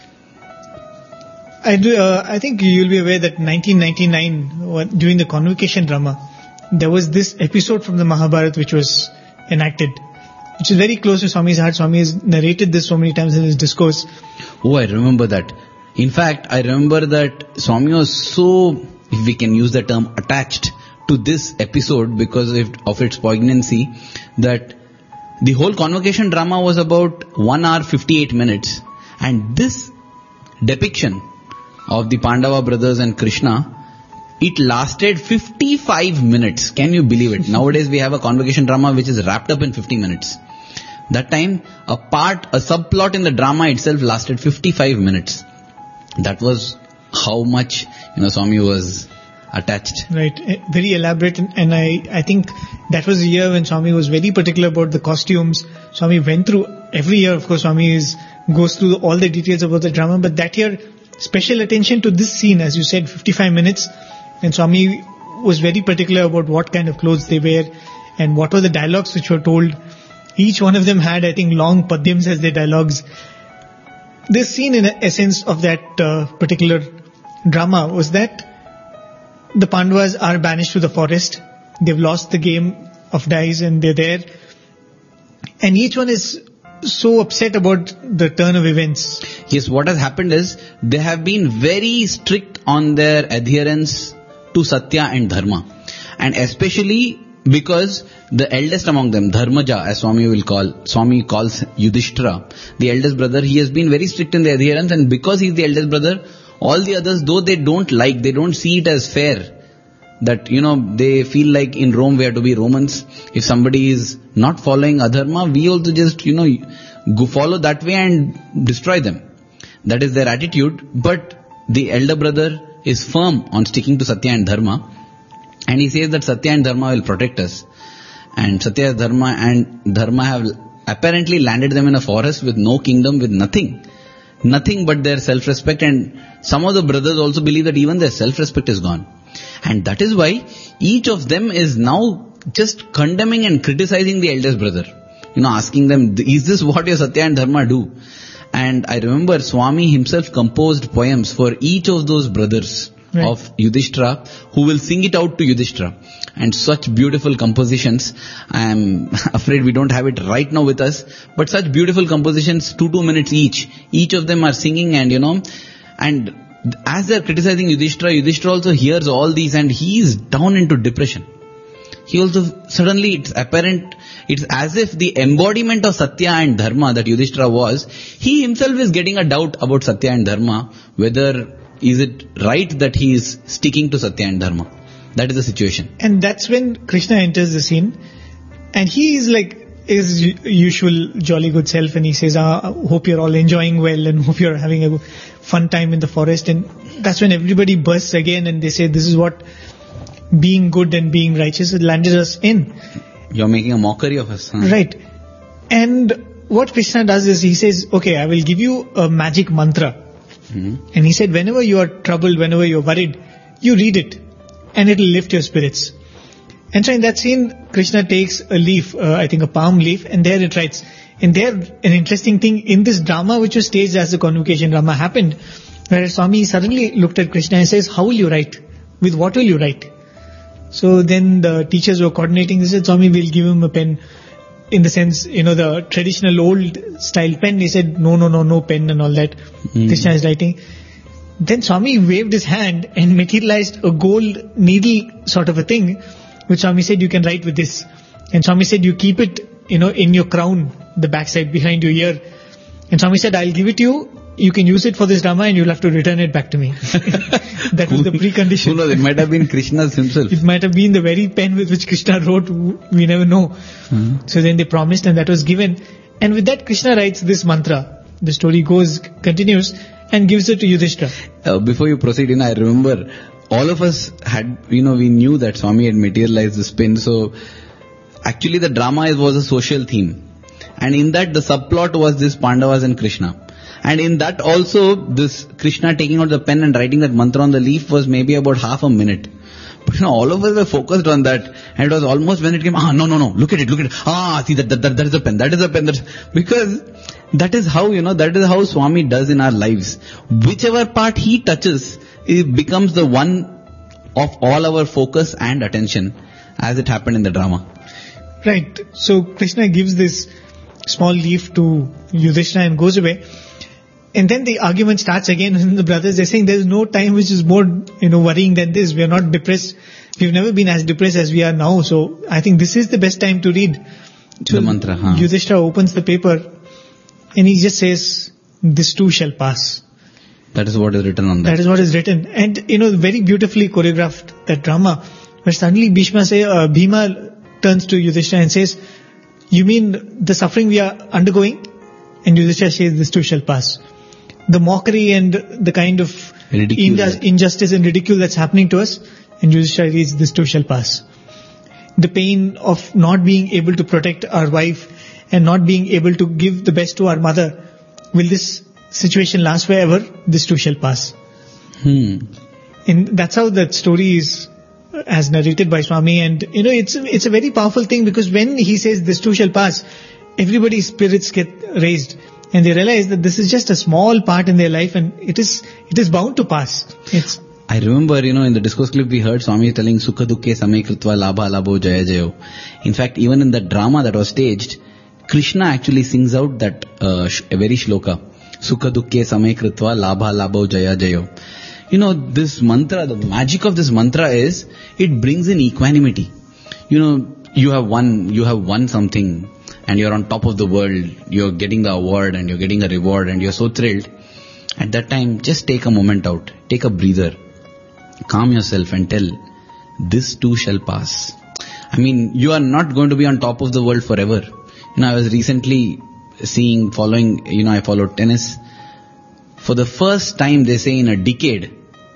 I do. Uh, I think you'll be aware that nineteen ninety-nine, uh, during the convocation drama, there was this episode from the Mahabharata which was enacted, which is very close to Swami's heart. Swami has narrated this so many times in his discourse. Oh, I remember that. In fact, I remember that Swami was so, if we can use the term, attached to this episode because of, of its poignancy, that the whole convocation drama was about one hour fifty-eight minutes, and this depiction of the Pandava brothers and Krishna, it lasted fifty-five minutes. Can you believe it? Nowadays we have a convocation drama which is wrapped up in fifty minutes. That time, a part, a subplot in the drama itself lasted fifty-five minutes. That was how much, you know, Swami was attached. Right, eh, very elaborate, and, and I, I think that was the year when Swami was very particular about the costumes. Swami went through, every year of course Swami is, goes through all the details about the drama, but that year, special attention to this scene, as you said, fifty-five minutes, and Swami was very particular about what kind of clothes they wear, and what were the dialogues which were told, Each one of them had, I think, long padyams as their dialogues. This scene, in essence of that uh, particular drama, was that the Pandavas are banished to the forest. They've lost the game of dice and they're there. And each one is so upset about the turn of events. Yes, what has happened is they have been very strict on their adherence to Satya and Dharma. And especially because the eldest among them, Dharmaja, as Swami will call, Swami calls Yudhishthira, the eldest brother, he has been very strict in the adherence, and because he is the eldest brother, all the others, though they don't like, they don't see it as fair, that, you know, they feel like in Rome we have to be Romans. If somebody is not following Adharma, we also just, you know, go follow that way and destroy them. That is their attitude. But the elder brother is firm on sticking to Satya and Dharma. And he says that Satya and Dharma will protect us. And Satya, Dharma and Dharma have apparently landed them in a forest with no kingdom, with nothing. Nothing but their self-respect. And some of the brothers also believe that even their self-respect is gone. And that is why each of them is now just condemning and criticizing the eldest brother. You know, asking them, is this what your Satya and Dharma do? And I remember Swami himself composed poems for each of those brothers. Right. Of Yudhishthira, who will sing it out to Yudhishthira. And such beautiful compositions. I am afraid we don't have it right now with us, but such beautiful compositions, two, two minutes each. Each of them are singing, and you know, and as they are criticizing Yudhishthira, Yudhishthira also hears all these and he is down into depression. He also, suddenly it's apparent, it's as if the embodiment of Satya and Dharma that Yudhishthira was, he himself is getting a doubt about Satya and Dharma, whether is it right that he is sticking to Satya and Dharma. That is the situation. And that's when Krishna enters the scene, and he is like his usual jolly good self, and he says, ah, hope you're all enjoying well and hope you're having a fun time in the forest. And that's when everybody bursts again and they say, this is what being good and being righteous landed us in. You're making a mockery of us. Huh? Right. And what Krishna does is he says, okay, I will give you a magic mantra. Mm-hmm. And he said, whenever you are troubled, whenever you are worried, you read it and it will lift your spirits. And so in that scene, Krishna takes a leaf, uh, I think a palm leaf, and there it writes. And there, an interesting thing in this drama which was staged as the convocation drama happened, where Swami suddenly looked at Krishna and says, how will you write? With what will you write? So then the teachers were coordinating. They said, Swami, we'll give him a pen. In the sense, you know, the traditional old style pen. He said, no, no, no, no pen and all that. Mm. Krishna is writing. Then Swami waved his hand and materialized a gold needle sort of a thing, which Swami said, you can write with this. And Swami said, you keep it, you know, in your crown, the backside behind your ear. And Swami said, I'll give it to you. You can use it for this drama and you'll have to return it back to me. That was the precondition. Who knows, it might have been Krishna's himself. It might have been the very pen with which Krishna wrote, we never know. Mm-hmm. So then they promised and that was given. And with that Krishna writes this mantra. The story goes, continues and gives it to Yudhishthira. Uh, before you proceed, you know, I remember all of us had, you know, we knew that Swami had materialized this pen. So actually the drama was a social theme. And in that the subplot was this Pandavas and Krishna. And in that also, this Krishna taking out the pen and writing that mantra on the leaf was maybe about half a minute. But you know, all of us were focused on that. And it was almost when it came, ah, no, no, no, look at it, look at it. Ah, see, that, that, that, that is a pen, that is a pen. That's, because that is how, you know, that is how Swami does in our lives. Whichever part he touches, it becomes the one of all our focus and attention, as it happened in the drama. Right. So Krishna gives this small leaf to Yudhishthira and goes away. And then the argument starts again, and the brothers, they're saying there's no time which is more, you know, worrying than this. We are not depressed. We've never been as depressed as we are now. So I think this is the best time to read. So the mantra, huh? Yudhishthira opens the paper and he just says, this too shall pass. That is what is written on that. That is what is written. And, you know, very beautifully choreographed, that drama. Where suddenly Bhishma say, uh, Bhima turns to Yudhishthira and says, you mean the suffering we are undergoing? And Yudhishthira says, this too shall pass. The mockery and the kind of inju- injustice and ridicule that's happening to us, and Yudhishthira reads, this too shall pass. The pain of not being able to protect our wife and not being able to give the best to our mother, will this situation last forever? This too shall pass. Hmm. And that's how that story is as narrated by Swami. And you know, it's it's a very powerful thing, because when he says this too shall pass, everybody's spirits get raised. And they realize that this is just a small part in their life and it is, it is bound to pass. It's, I remember, you know, in the discourse clip we heard Swami telling Sukha Dukke Samay Kritva Labha Labho Jaya Jayo. In fact, even in the drama that was staged, Krishna actually sings out that uh, sh- a very shloka. Sukha Dukke Samay Kritva Labha Labho Jaya Jayo. You know, this mantra, the magic of this mantra is, it brings in equanimity. You know, you have won, you have won something and you're on top of the world, you're getting the award and you're getting a reward and you're so thrilled. At that time, just take a moment out, take a breather. Calm yourself and tell, this too shall pass. I mean, you are not going to be on top of the world forever. You know, I was recently seeing, following, you know, I followed tennis. For the first time, they say in a decade,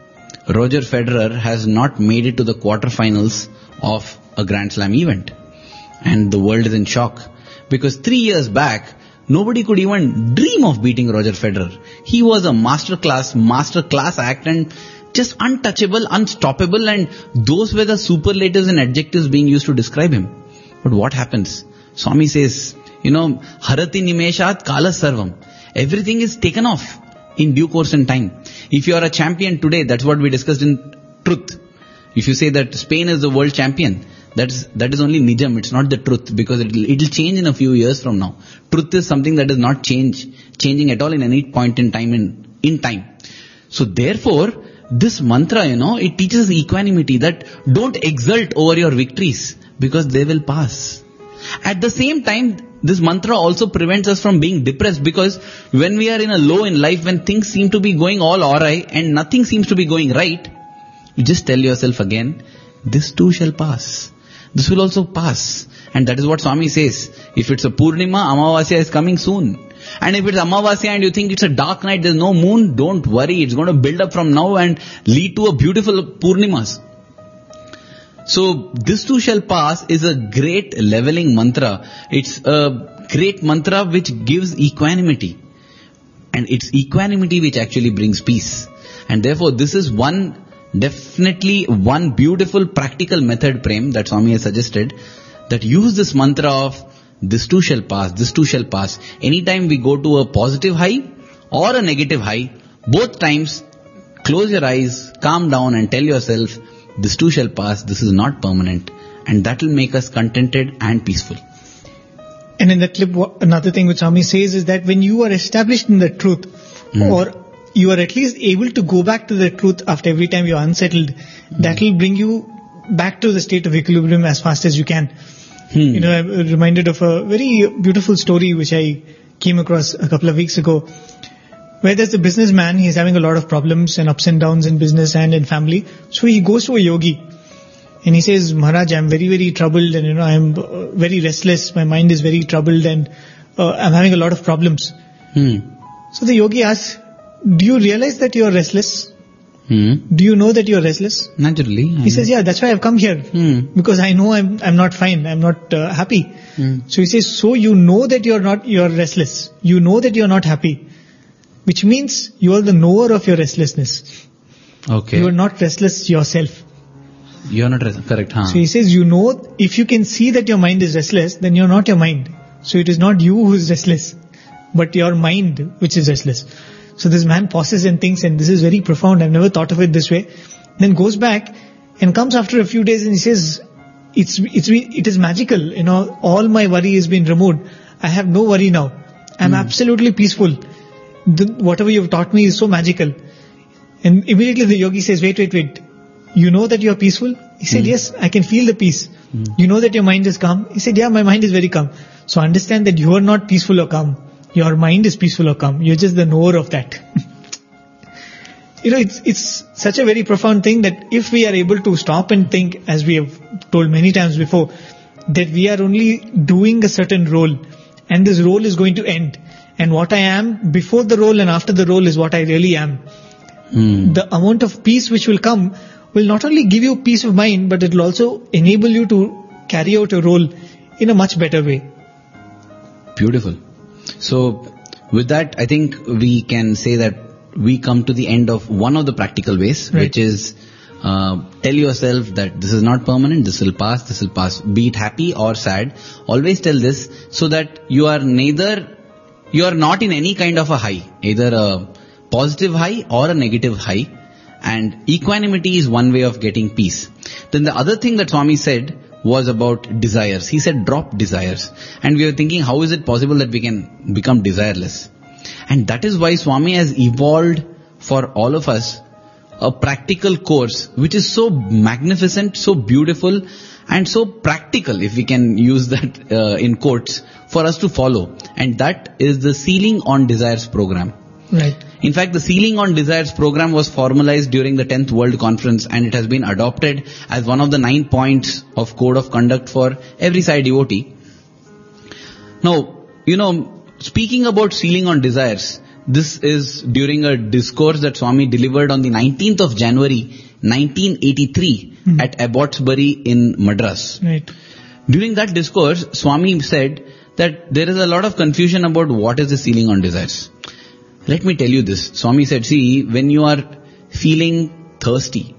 Roger Federer has not made it to the quarterfinals of a Grand Slam event. And the world is in shock. Because three years back, nobody could even dream of beating Roger Federer. He was a master class, master class act and just untouchable, unstoppable, and those were the superlatives and adjectives being used to describe him. But what happens? Swami says, you know, harati nimeshat kala sarvam. Everything is taken off in due course and time. If you are a champion today, that's what we discussed in truth. If you say that Spain is the world champion, that's, that is only nijam, it's not the truth, because it'll, it'll change in a few years from now. Truth is something that does not change, changing at all in any point in time, in, in time. So therefore, this mantra, you know, it teaches equanimity, that don't exult over your victories because they will pass. At the same time, this mantra also prevents us from being depressed, because when we are in a low in life, when things seem to be going all awry and nothing seems to be going right, you just tell yourself again, this too shall pass. This will also pass. And that is what Swami says. If it's a Purnima, Amavasya is coming soon. And if it's Amavasya and you think it's a dark night, there's no moon, don't worry. It's going to build up from now and lead to a beautiful Purnimas. So this too shall pass is a great leveling mantra. It's a great mantra which gives equanimity. And it's equanimity which actually brings peace. And therefore this is one, definitely one beautiful practical method, Prem, that Swami has suggested, that use this mantra of this too shall pass, this too shall pass. Anytime we go to a positive high or a negative high, both times close your eyes, calm down and tell yourself, this too shall pass, this is not permanent. And that will make us contented and peaceful. And in the clip, another thing which Swami says is that when you are established in the truth, mm. or you are at least able to go back to the truth after every time you are unsettled, mm. that will bring you back to the state of equilibrium as fast as you can. Hmm. You know, I'm reminded of a very beautiful story which I came across a couple of weeks ago, where there's a businessman, he's having a lot of problems and ups and downs in business and in family. So he goes to a yogi and he says, Maharaj, I'm very, very troubled and, you know, I'm very restless. My mind is very troubled and uh, I'm having a lot of problems. Hmm. So the yogi asks, do you realize that you're restless? Hmm. Do you know that you're restless? Naturally. He I says, yeah, that's why I've come here. Hmm. Because I know I'm I'm not fine. I'm not uh, happy. Hmm. So he says, so you know that you're not, you're restless. You know that you're not happy. Which means you are the knower of your restlessness. Okay. You are not restless yourself. You're not restless. Correct. Huh? So he says, you know, if you can see that your mind is restless, then you're not your mind. So it is not you who is restless, but your mind which is restless. So this man pauses and thinks, and this is very profound, I've never thought of it this way. Then goes back and comes after a few days and he says, it's, it's, it is magical, you know, all my worry has been removed. I have no worry now. I'm mm. absolutely peaceful. The, whatever you've taught me is so magical. And immediately the yogi says, wait, wait, wait. You know that you're peaceful? He said, mm. yes, I can feel the peace. Mm. You know that your mind is calm? He said, yeah, my mind is very calm. So understand that you are not peaceful or calm. Your mind is peaceful or calm. You're just the knower of that. You know, it's it's such a very profound thing that if we are able to stop and think, as we have told many times before, that we are only doing a certain role and this role is going to end. And what I am before the role and after the role is what I really am. Mm. The amount of peace which will come will not only give you peace of mind, but it will also enable you to carry out a role in a much better way. Beautiful. So, with that, I think we can say that we come to the end of one of the practical ways, right, which is Uh, tell yourself that this is not permanent, this will pass, this will pass. Be it happy or sad, always tell this so that you are neither, you are not in any kind of a high, either a positive high or a negative high. And equanimity is one way of getting peace. Then the other thing that Swami said was about desires. He said drop desires. And we were thinking, how is it possible that we can become desireless? And that is why Swami has evolved for all of us a practical course which is so magnificent, so beautiful and so practical, if we can use that uh, in quotes, for us to follow. And that is the Sealing on Desires program. Right. In fact, the Sealing on Desires program was formalized during the tenth World Conference, and it has been adopted as one of the nine points of code of conduct for every Sai devotee. Now, you know, speaking about sealing on desires, this is during a discourse that Swami delivered on the nineteenth of January nineteen eighty-three mm. at Abbotsbury in Madras. Right. During that discourse, Swami said that there is a lot of confusion about what is the sealing on desires. Let me tell you this. Swami said, see, when you are feeling thirsty,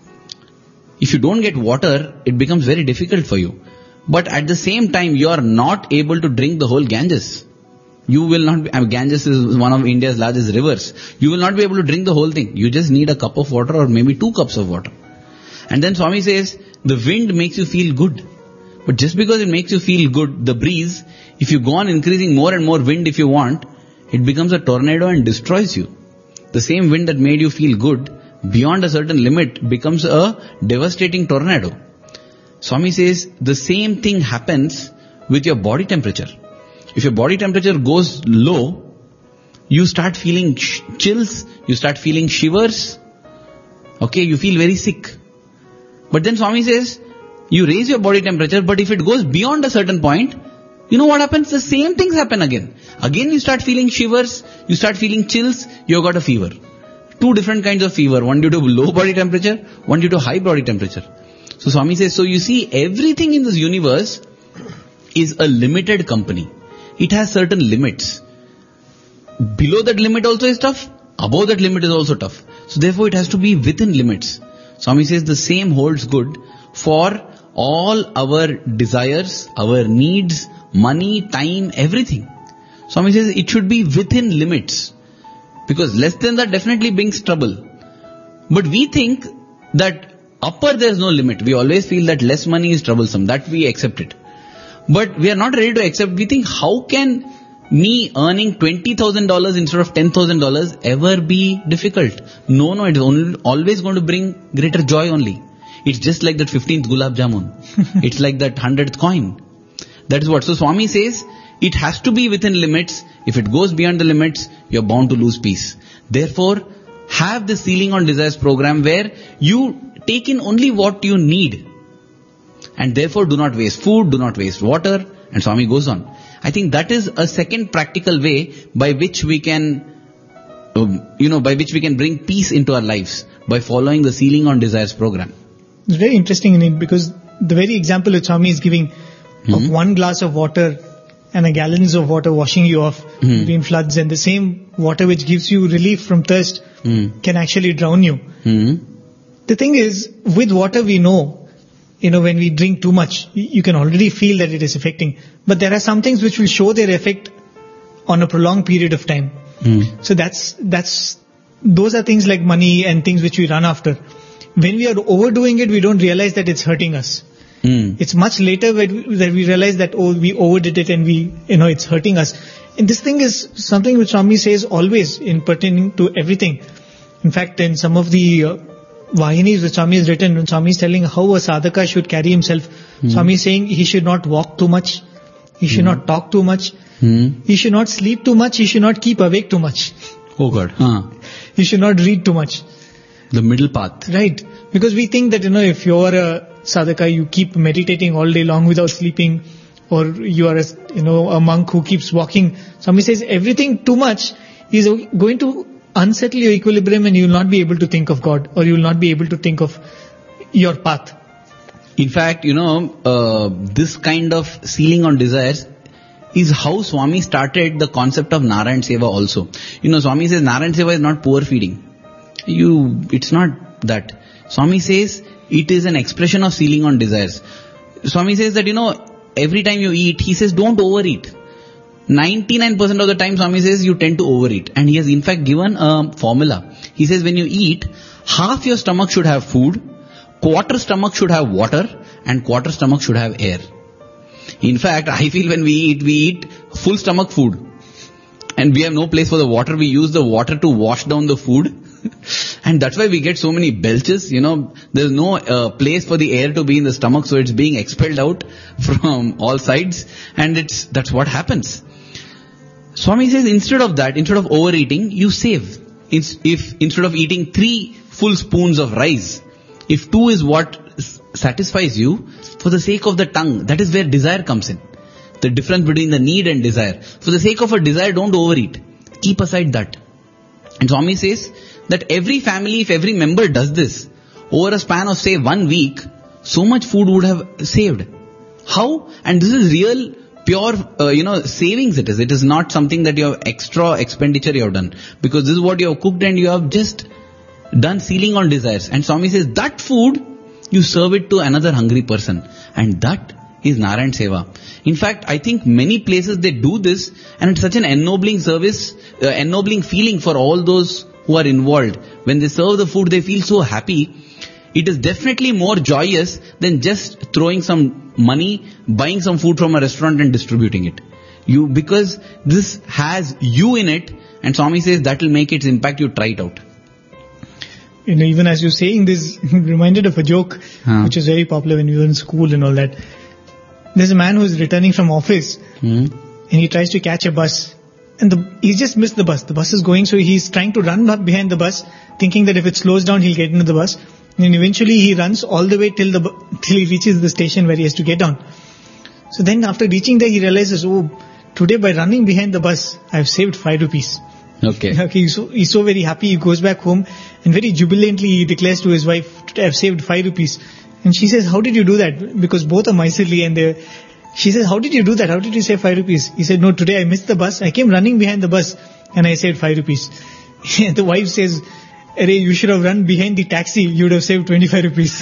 if you don't get water, it becomes very difficult for you. But at the same time, you are not able to drink the whole Ganges. You will not be, I mean, Ganges is one of India's largest rivers. You will not be able to drink the whole thing. You just need a cup of water or maybe two cups of water. And then Swami says, the wind makes you feel good. But just because it makes you feel good, the breeze, if you go on increasing more and more wind if you want, it becomes a tornado and destroys you. The same wind that made you feel good, beyond a certain limit, becomes a devastating tornado. Swami says, the same thing happens with your body temperature. If your body temperature goes low, you start feeling sh- chills, you start feeling shivers, okay, you feel very sick. But then Swami says, you raise your body temperature, but if it goes beyond a certain point, you know what happens? The same things happen again. Again you start feeling shivers, you start feeling chills, you got a fever. Two different kinds of fever, one due to low body temperature, one due to high body temperature. So Swami says, so you see, everything in this universe is a limited company. It has certain limits. Below that limit also is tough, above that limit is also tough. So therefore it has to be within limits. Swami says the same holds good for all our desires, our needs, money, time, everything. Swami says it should be within limits. Because less than that definitely brings trouble. But we think that upper there is no limit. We always feel that less money is troublesome. That we accept it. But we are not ready to accept. We think, how can me earning twenty thousand dollars instead of ten thousand dollars ever be difficult? No, no, it is only, always going to bring greater joy only. It's just like that fifteenth gulab jamun. It's like that hundredth coin. That is what. So Swami says, it has to be within limits. If it goes beyond the limits, you're bound to lose peace. Therefore, have the Sealing on Desires program where you take in only what you need. And therefore do not waste food, do not waste water. And Swami goes on. I think that is a second practical way by which we can, um, you know, by which we can bring peace into our lives, by following the Sealing on Desires program. It's very interesting in it because the very example that Swami is giving mm-hmm. of one glass of water and a gallons of water washing you off mm-hmm. between floods, and the same water which gives you relief from thirst mm-hmm. can actually drown you. Mm-hmm. The thing is, with water we know, you know, when we drink too much, you can already feel that it is affecting. But there are some things which will show their effect on a prolonged period of time. Mm. So that's, that's, those are things like money and things which we run after. When we are overdoing it, we don't realize that it's hurting us. Mm. It's much later that we, that we realize that, oh, we overdid it and we, you know, it's hurting us. And this thing is something which Swami says always in pertaining to everything. In fact, in some of the uh, Vahinis which Swami has written, when Swami is telling how a sadhaka should carry himself, mm. Swami is saying he should not walk too much, he should mm. not talk too much, mm. he should not sleep too much, he should not keep awake too much. Oh God. Huh. He should not read too much. The middle path. Right. Because we think that, you know, if you're a sadhaka, you keep meditating all day long without sleeping, or you are a, you know, a monk who keeps walking. Swami says everything too much is going to unsettle your equilibrium and you will not be able to think of God, or you will not be able to think of your path. In fact, you know, uh, this kind of sealing on desires is how Swami started the concept of Narayan Seva also. You know, Swami says Narayan Seva is not poor feeding. You, it's not that. Swami says it is an expression of sealing on desires. Swami says that, you know, every time you eat, he says don't overeat. ninety-nine percent of the time Swami says you tend to overeat. And he has in fact given a formula. He says when you eat, half your stomach should have food, quarter stomach should have water, and quarter stomach should have air. In fact, I feel when we eat, we eat full stomach food. And we have no place for the water. We use the water to wash down the food. And that's why we get so many belches. You know, there's no uh, place for the air to be in the stomach, so it's being expelled out from all sides. And it's that's what happens. Swami says instead of that, instead of overeating, you save. If instead of eating three full spoons of rice, if two is what satisfies you, for the sake of the tongue, that is where desire comes in. The difference between the need and desire. For the sake of a desire, don't overeat. Keep aside that. And Swami says that every family, if every member does this, over a span of say one week, so much food would have saved. How? And this is real, pure, uh, you know, savings it is. It is not something that you have extra expenditure you have done. Because this is what you have cooked and you have just done sealing on desires. And Swami says that food, you serve it to another hungry person. And that is Narayan Seva. In fact, I think many places they do this, and it's such an ennobling service, uh, ennobling feeling for all those who are involved. When they serve the food, they feel so happy. It is definitely more joyous than just throwing some money, buying some food from a restaurant and distributing it. You, because this has you in it, and Swami says that will make its impact, you try it out. You know, even as you're saying this, reminded of a joke, huh. which is very popular when we were in school and all that. There's a man who is returning from office, hmm. and he tries to catch a bus. And the, he's just missed the bus. The bus is going, so he's trying to run up behind the bus, thinking that if it slows down, he'll get into the bus. And eventually he runs all the way till the till he reaches the station where he has to get down. So then after reaching there, he realizes, oh, today by running behind the bus, I've saved five rupees. Okay. Okay, he's so, he's so very happy. He goes back home and very jubilantly he declares to his wife, today I've saved five rupees. And she says, how did you do that? Because both are miserly and they she says, how did you do that? How did you save five rupees? He said, no, today I missed the bus. I came running behind the bus and I saved five rupees. The wife says, Arey, you should have run behind the taxi. You would have saved twenty-five rupees.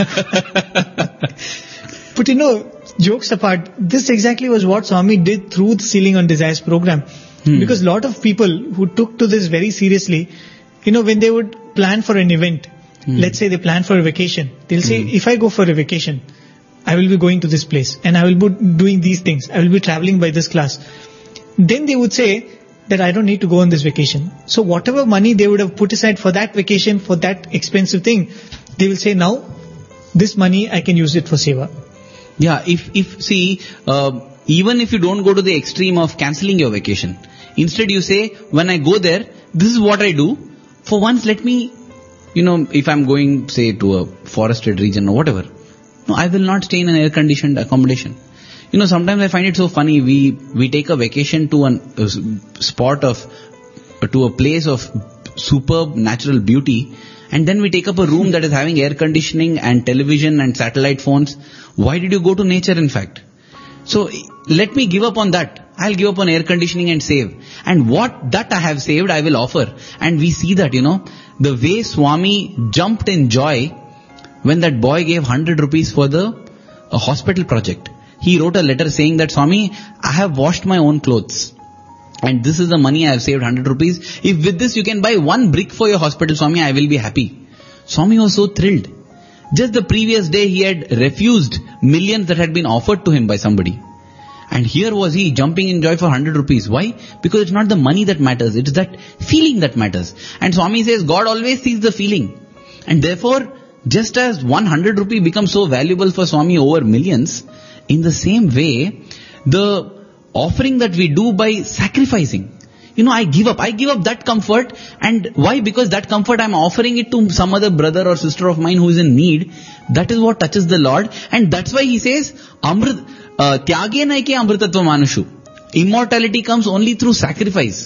But you know, jokes apart, this exactly was what Swami did through the Sealing on Desires program. Hmm. Because a lot of people who took to this very seriously, you know, when they would plan for an event, hmm. let's say they plan for a vacation, they'll say, hmm. if I go for a vacation, I will be going to this place and I will be doing these things. I will be traveling by this class. Then they would say that I don't need to go on this vacation. So whatever money they would have put aside for that vacation, for that expensive thing, they will say now, this money I can use it for seva. Yeah, if, if, see, uh, even if you don't go to the extreme of cancelling your vacation, instead you say, when I go there, this is what I do. For once, let me, you know, if I'm going, say, to a forested region or whatever, no, I will not stay in an air-conditioned accommodation. You know, sometimes I find it so funny. We we take a vacation to an, a spot of, to a place of superb natural beauty, and then we take up a room that is having air conditioning and television and satellite phones. Why did you go to nature, in fact? So let me give up on that. I'll give up on air conditioning and save. And what that I have saved, I will offer. And we see that, you know, the way Swami jumped in joy when that boy gave one hundred rupees for the a hospital project. He wrote a letter saying that, Swami, I have washed my own clothes. And this is the money I have saved, one hundred rupees. If with this you can buy one brick for your hospital, Swami, I will be happy. Swami was so thrilled. Just the previous day he had refused millions that had been offered to him by somebody. And here was he jumping in joy for one hundred rupees. Why? Because it's not the money that matters. It's that feeling that matters. And Swami says God always sees the feeling. And therefore, just as one hundred rupee becomes so valuable for Swami over millions, in the same way, the offering that we do by sacrificing, you know, I give up, I give up that comfort. And why? Because that comfort I'm offering it to some other brother or sister of mine who is in need. That is what touches the Lord. And that's why he says, Amrit, uh, tyage naike amritatva manushu. Immortality comes only through sacrifice.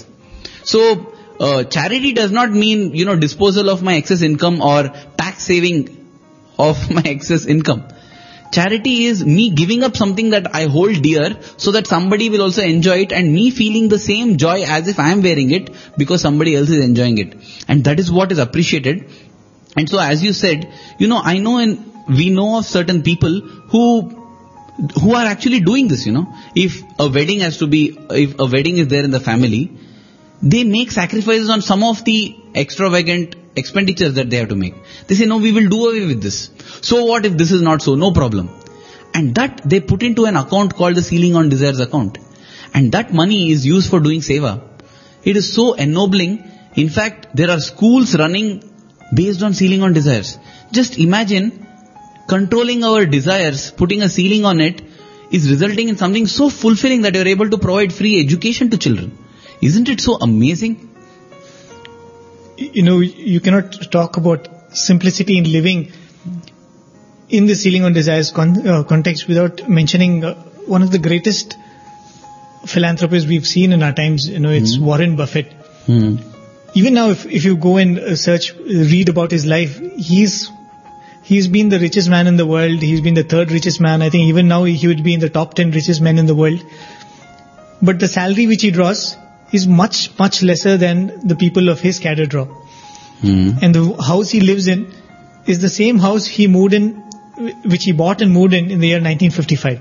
So, Uh, charity does not mean, you know, disposal of my excess income or tax saving of my excess income. Charity is me giving up something that I hold dear so that somebody will also enjoy it, and me feeling the same joy as if I am wearing it because somebody else is enjoying it. And that is what is appreciated. And so as you said, you know, I know and we know of certain people who who are actually doing this, you know. If a wedding has to be, if a wedding is there in the family, they make sacrifices on some of the extravagant expenditures that they have to make. They say, no, we will do away with this. So what if this is not so? No problem. And that they put into an account called the Sealing on Desires account. And that money is used for doing seva. It is so ennobling. In fact, there are schools running based on sealing on desires. Just imagine controlling our desires, putting a ceiling on it, is resulting in something so fulfilling that you are able to provide free education to children. Isn't it so amazing? You know, you cannot talk about simplicity in living in the Sealing on Desires con- uh, context without mentioning uh, one of the greatest philanthropists we've seen in our times. You know, it's mm. Warren Buffett. Mm. Even now, if, if you go and uh, search, uh, read about his life, he's he's been the richest man in the world. He's been the third richest man. I think even now he would be in the top ten richest men in the world. But the salary which he draws is much, much lesser than the people of his cadre draw. Mm. And the house he lives in is the same house he moved in, which he bought and moved in in the year nineteen fifty-five.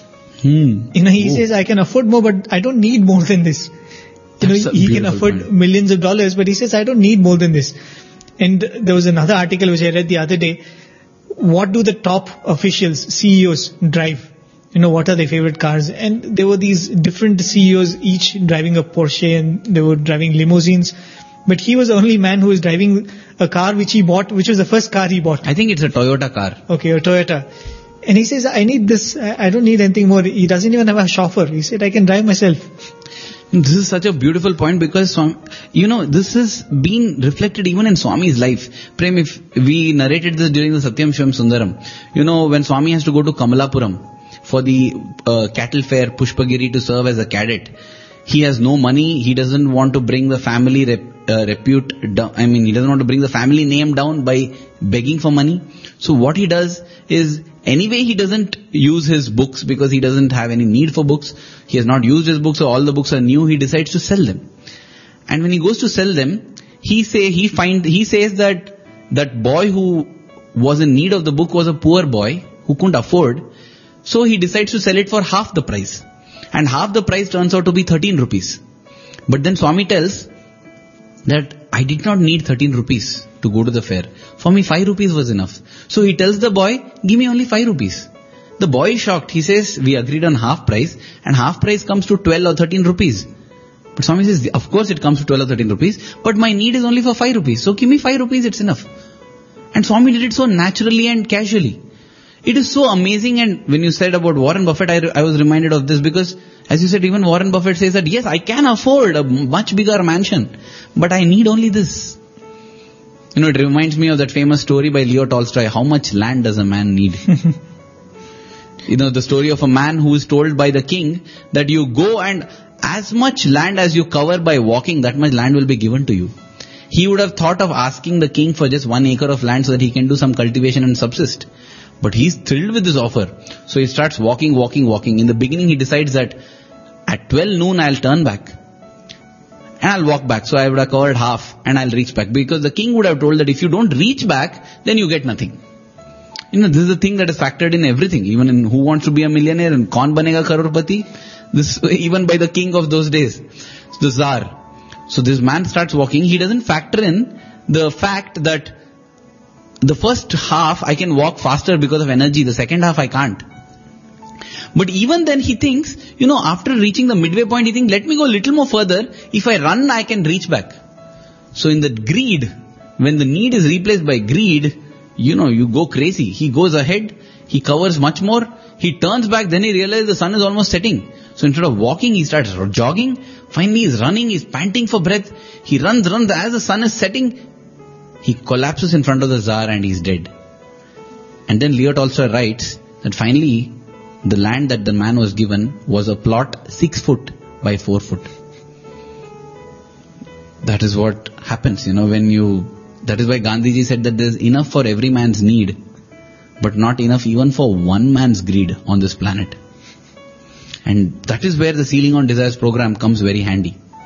Hmm. You know, he Oh. says, I can afford more, but I don't need more than this. You That's know, a he can beautiful afford point. millions of dollars, but he says, I don't need more than this. And there was another article which I read the other day. What do the top officials, C E Os, drive? You know, what are their favorite cars? And there were these different C E Os, each driving a Porsche, and they were driving limousines. But he was the only man who was driving a car which he bought, which was the first car he bought. I think it's a Toyota car. Okay, a Toyota. And he says, I need this, I I don't need anything more. He doesn't even have a chauffeur. He said, I can drive myself. This is such a beautiful point because, Swami, you know, this has been reflected even in Swami's life. Prem, if we narrated this during the Satyam Shivam Sundaram, you know, when Swami has to go to Kamalapuram for the uh, cattle fair, Pushpagiri, to serve as a cadet, he has no money. He doesn't want to bring the family rep, uh, repute down. I mean, he doesn't want to bring the family name down by begging for money. So what he does is, anyway, he doesn't use his books because he doesn't have any need for books. He has not used his books, so all the books are new. He decides to sell them. And when he goes to sell them, he say he find he says that that boy who was in need of the book was a poor boy who couldn't afford. So he decides to sell it for half the price. And half the price turns out to be thirteen rupees. But then Swami tells that I did not need thirteen rupees to go to the fair. For me, five rupees was enough. So he tells the boy, give me only five rupees. The boy is shocked. He says, we agreed on half price, and half price comes to twelve or thirteen rupees. But Swami says, of course it comes to twelve or thirteen rupees, but my need is only for five rupees. So give me five rupees, it's enough. And Swami did it so naturally and casually. It is so amazing. And when you said about Warren Buffett, I, I was reminded of this because, as you said, even Warren Buffett says that, yes, I can afford a much bigger mansion, but I need only this. You know, it reminds me of that famous story by Leo Tolstoy, how much land does a man need? You know, the story of a man who is told by the king that you go and as much land as you cover by walking, that much land will be given to you. He would have thought of asking the king for just one acre of land so that he can do some cultivation and subsist. But he's thrilled with this offer. So he starts walking, walking, walking. In the beginning he decides that at twelve noon I'll turn back. And I'll walk back. So I would have covered half and I'll reach back. Because the king would have told that if you don't reach back, then you get nothing. You know, this is the thing that is factored in everything. Even in Who Wants to Be a Millionaire and Kaun Banega Crorepati. This, even by the king of those days. The Tsar. So this man starts walking. He doesn't factor in the fact that the first half I can walk faster because of energy. The second half I can't. But even then he thinks, you know, after reaching the midway point, he thinks, let me go a little more further. If I run, I can reach back. So in the greed, when the need is replaced by greed, you know, you go crazy. He goes ahead, he covers much more, he turns back, then he realizes the sun is almost setting. So instead of walking, he starts jogging. Finally he's running, he's panting for breath. He runs, runs, as the sun is setting, he collapses in front of the Tsar and he's dead. And then Leo Tolstoy writes that finally, the land that the man was given was a plot six foot by four foot. That is what happens, you know, when you, that is why Gandhiji said that there is enough for every man's need, but not enough even for one man's greed on this planet. And that is where the Sealing on Desires program comes very handy.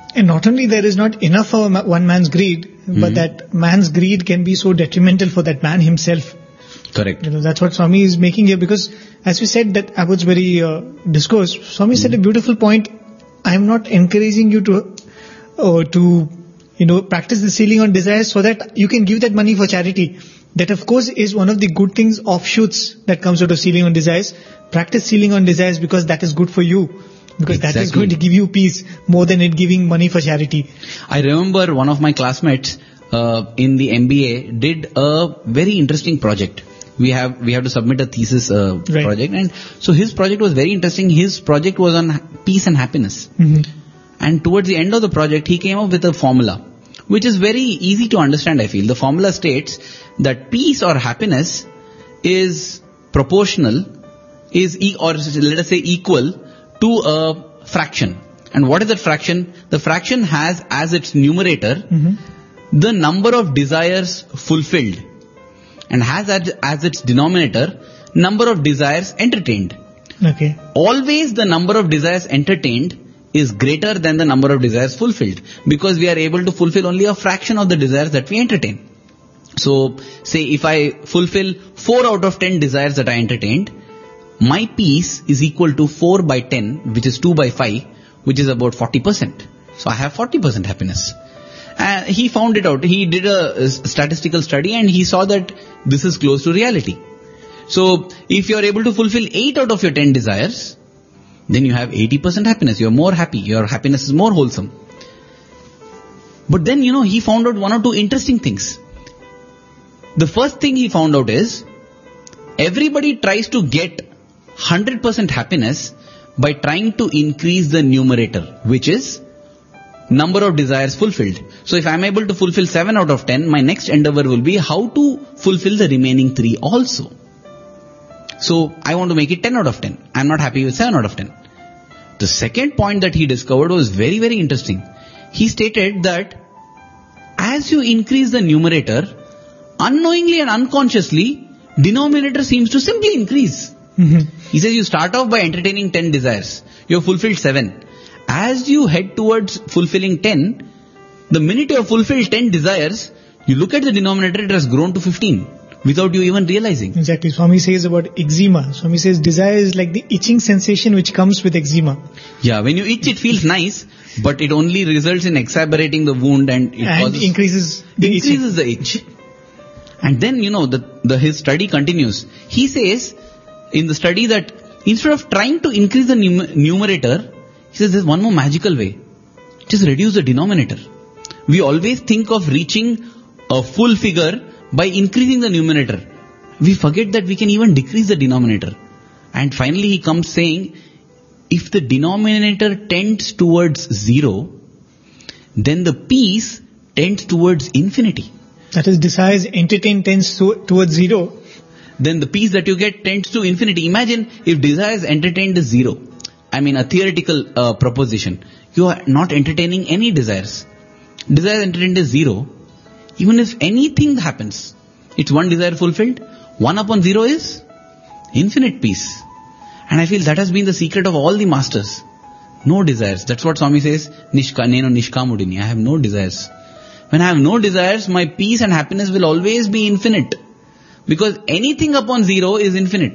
And not only there is not enough for ma- one man's greed, Mhm. but that man's greed can be so detrimental for that man himself. Correct. You know, that's what Swami is making here, because as we said that Abbott's very uh, discourse, Swami said a beautiful point. I am not encouraging you to, uh, to, you know, practice the sealing on desires so that you can give that money for charity. That of course is one of the good things, offshoots that comes out of sealing on desires. Practice sealing on desires because that is good for you. Because that is Exactly. going to give you peace more than it giving money for charity. I remember one of my classmates uh, in the M B A did a very interesting project. We have we have to submit a thesis uh, Right. project, and so his project was very interesting. His project was on ha- peace and happiness. Mm-hmm. And towards the end of the project, he came up with a formula, which is very easy to understand, I feel. The formula states that peace or happiness is proportional, is e- or let us say equal to a fraction. And what is that fraction? The fraction has as its numerator Mm-hmm. the number of desires fulfilled, and has as, as its denominator number of desires entertained. Okay. Always the number of desires entertained is greater than the number of desires fulfilled, because we are able to fulfill only a fraction of the desires that we entertain. So, say if I fulfill four out of ten desires that I entertained, my peace is equal to four by ten, which is two by five, which is about forty percent. So I have forty percent happiness. And he found it out. He did a, a statistical study and he saw that this is close to reality. So, if you are able to fulfill eight out of your ten desires, then you have eighty percent happiness. You are more happy. Your happiness is more wholesome. But then, you know, he found out one or two interesting things. The first thing he found out is, everybody tries to get one hundred percent happiness by trying to increase the numerator, which is number of desires fulfilled. So if I am able to fulfill seven out of ten, my next endeavor will be how to fulfill the remaining three also. So I want to make it ten out of ten. I am not happy with seven out of ten. The second point that he discovered was very, very interesting. He stated that as you increase the numerator, unknowingly and unconsciously, denominator seems to simply increase. Mm-hmm. He says you start off by entertaining ten desires. You have fulfilled seven. As you head towards fulfilling ten, the minute you have fulfilled ten desires, you look at the denominator, it has grown to fifteen without you even realizing. Exactly. Swami says about eczema. Swami says desire is like the itching sensation which comes with eczema. Yeah, when you itch, it feels nice, but it only results in exacerbating the wound and it and causes, increases the itching. increases the itch. And then, you know, the, the his study continues. He says in the study that instead of trying to increase the num- numerator, he says there's one more magical way. Just reduce the denominator. We always think of reaching a full figure by increasing the numerator. We forget that we can even decrease the denominator. And finally he comes saying, if the denominator tends towards zero, then the peace tends towards infinity. That is, desires entertained tends to, towards zero. Then the peace that you get tends to infinity. Imagine if desires entertained is zero. I mean a theoretical uh, proposition. You are not entertaining any desires. Desires entertained is zero. Even if anything happens, it's one desire fulfilled. One upon zero is infinite peace. And I feel that has been the secret of all the masters. No desires. That's what Swami says. Nishka, neno nishkamudini. I have no desires. When I have no desires, my peace and happiness will always be infinite. Because anything upon zero is infinite.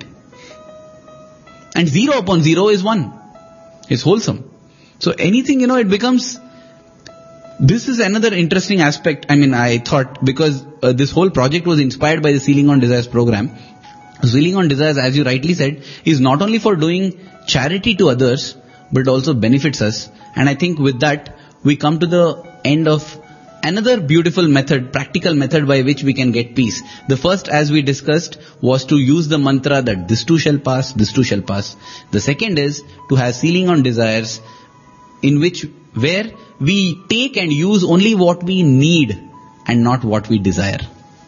And zero upon zero is one. It's wholesome. So anything, you know, it becomes... This is another interesting aspect. I mean, I thought, because uh, this whole project was inspired by the Sealing on Desires program. Sealing on Desires, as you rightly said, is not only for doing charity to others, but it also benefits us. And I think with that, we come to the end of another beautiful method, practical method by which we can get peace. The first, as we discussed, was to use the mantra that this too shall pass, this too shall pass. The second is to have sealing on desires, in which, where we take and use only what we need and not what we desire.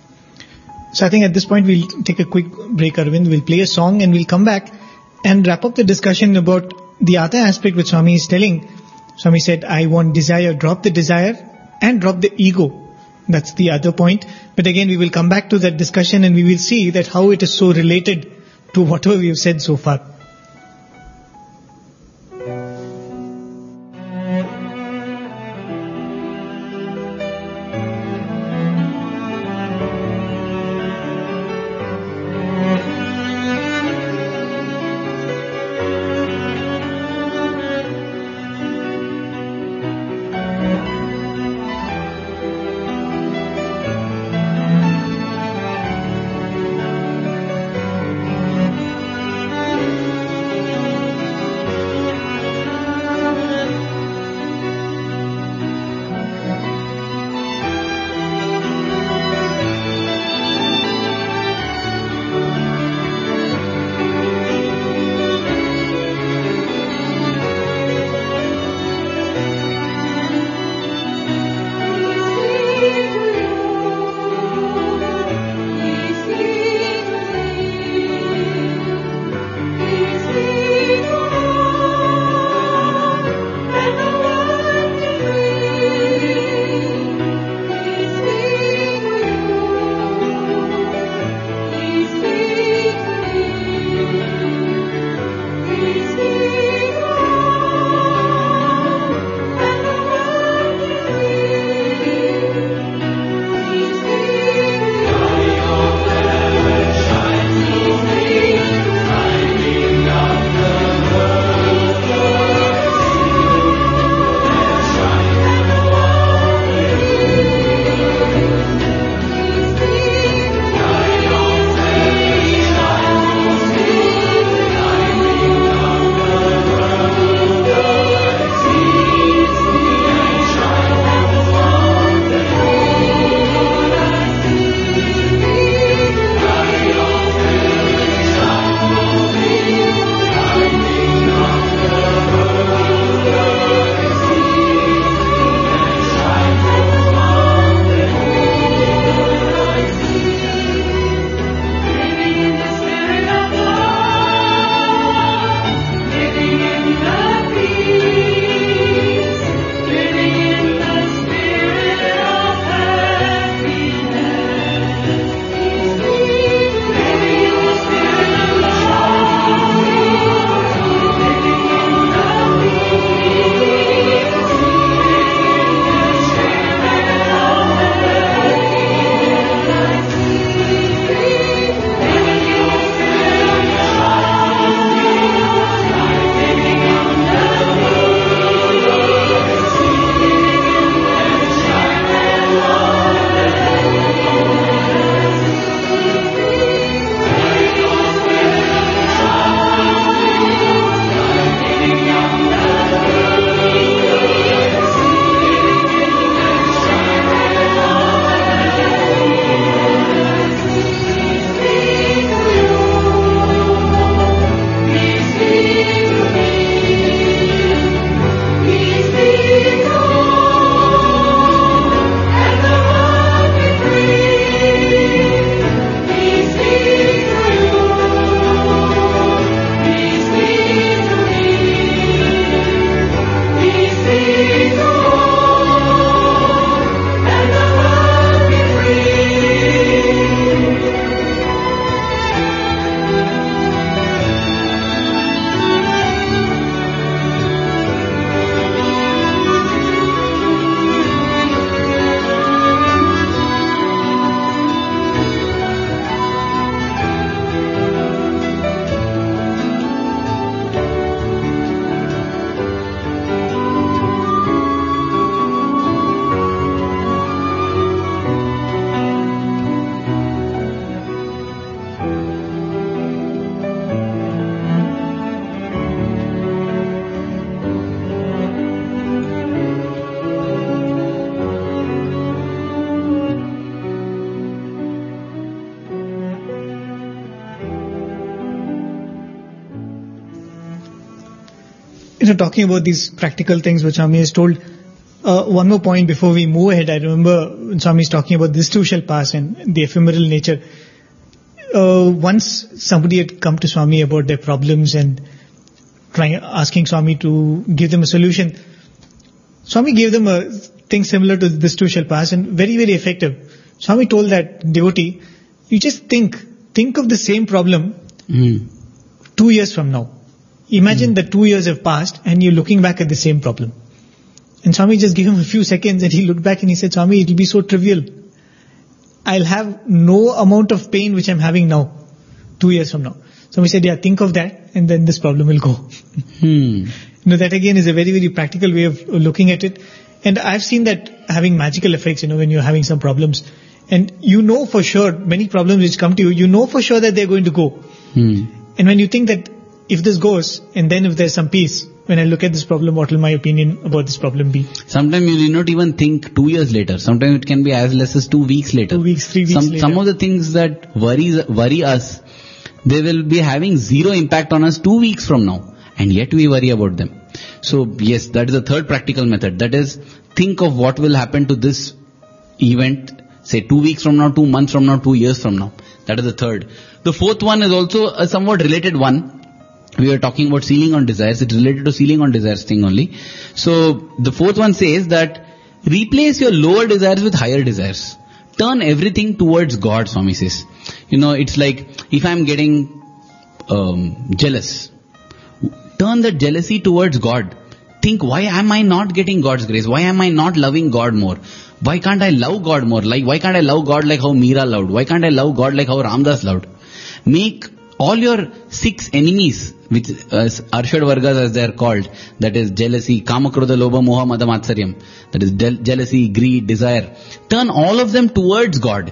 So I think at this point we'll take a quick break, Arvind. We'll play a song and we'll come back and wrap up the discussion about the other aspect which Swami is telling. Swami said, I want desire, drop the desire and drop the ego. That's the other point. But again, we will come back to that discussion and we will see that how it is so related to whatever we have said so far. you know, talking about these practical things which Swami has told, uh, one more point before we move ahead. I remember when Swami is talking about this too shall pass and the ephemeral nature. Uh, once somebody had come to Swami about their problems and trying, asking Swami to give them a solution. Swami gave them a thing similar to this too shall pass and very, very effective. Swami told that devotee, you just think, think of the same problem Mm. two years from now. Imagine mm. that two years have passed and you're looking back at the same problem. And Swami just gave him a few seconds and he looked back and he said, Swami, it will be so trivial. I'll have no amount of pain which I'm having now, two years from now. Swami said, yeah, think of that and then this problem will go. Hmm. You know, that again is a very, very practical way of looking at it. And I've seen that having magical effects, you know, when you're having some problems. And you know for sure, many problems which come to you, you know for sure that they're going to go. Hmm. And when you think that if this goes, and then if there's some peace, when I look at this problem, what will my opinion about this problem be? Sometimes you need not even think two years later. Sometimes it can be as less as two weeks later. Two weeks, three weeks some, later. Some of the things that worry, worry us, they will be having zero impact on us two weeks from now. And yet we worry about them. So yes, that is the third practical method. That is, think of what will happen to this event, say two weeks from now, two months from now, two years from now. That is the third. The fourth one is also a somewhat related one. We were talking about sealing on desires. It's related to sealing on desires thing only. So the fourth one says that replace your lower desires with higher desires. Turn everything towards God, Swami says. You know, it's like if I'm getting um, jealous, turn that jealousy towards God. Think, why am I not getting God's grace? Why am I not loving God more? Why can't I love God more? Like, why can't I love God like how Meera loved? Why can't I love God like how Ramdas loved? Make all your six enemies, which uh, Arshad Vargas as they are called, that is jealousy, Kama, Krodha, Lobha, Moha, Mada, Matsaryam, that is je- jealousy, greed, desire. Turn all of them towards God.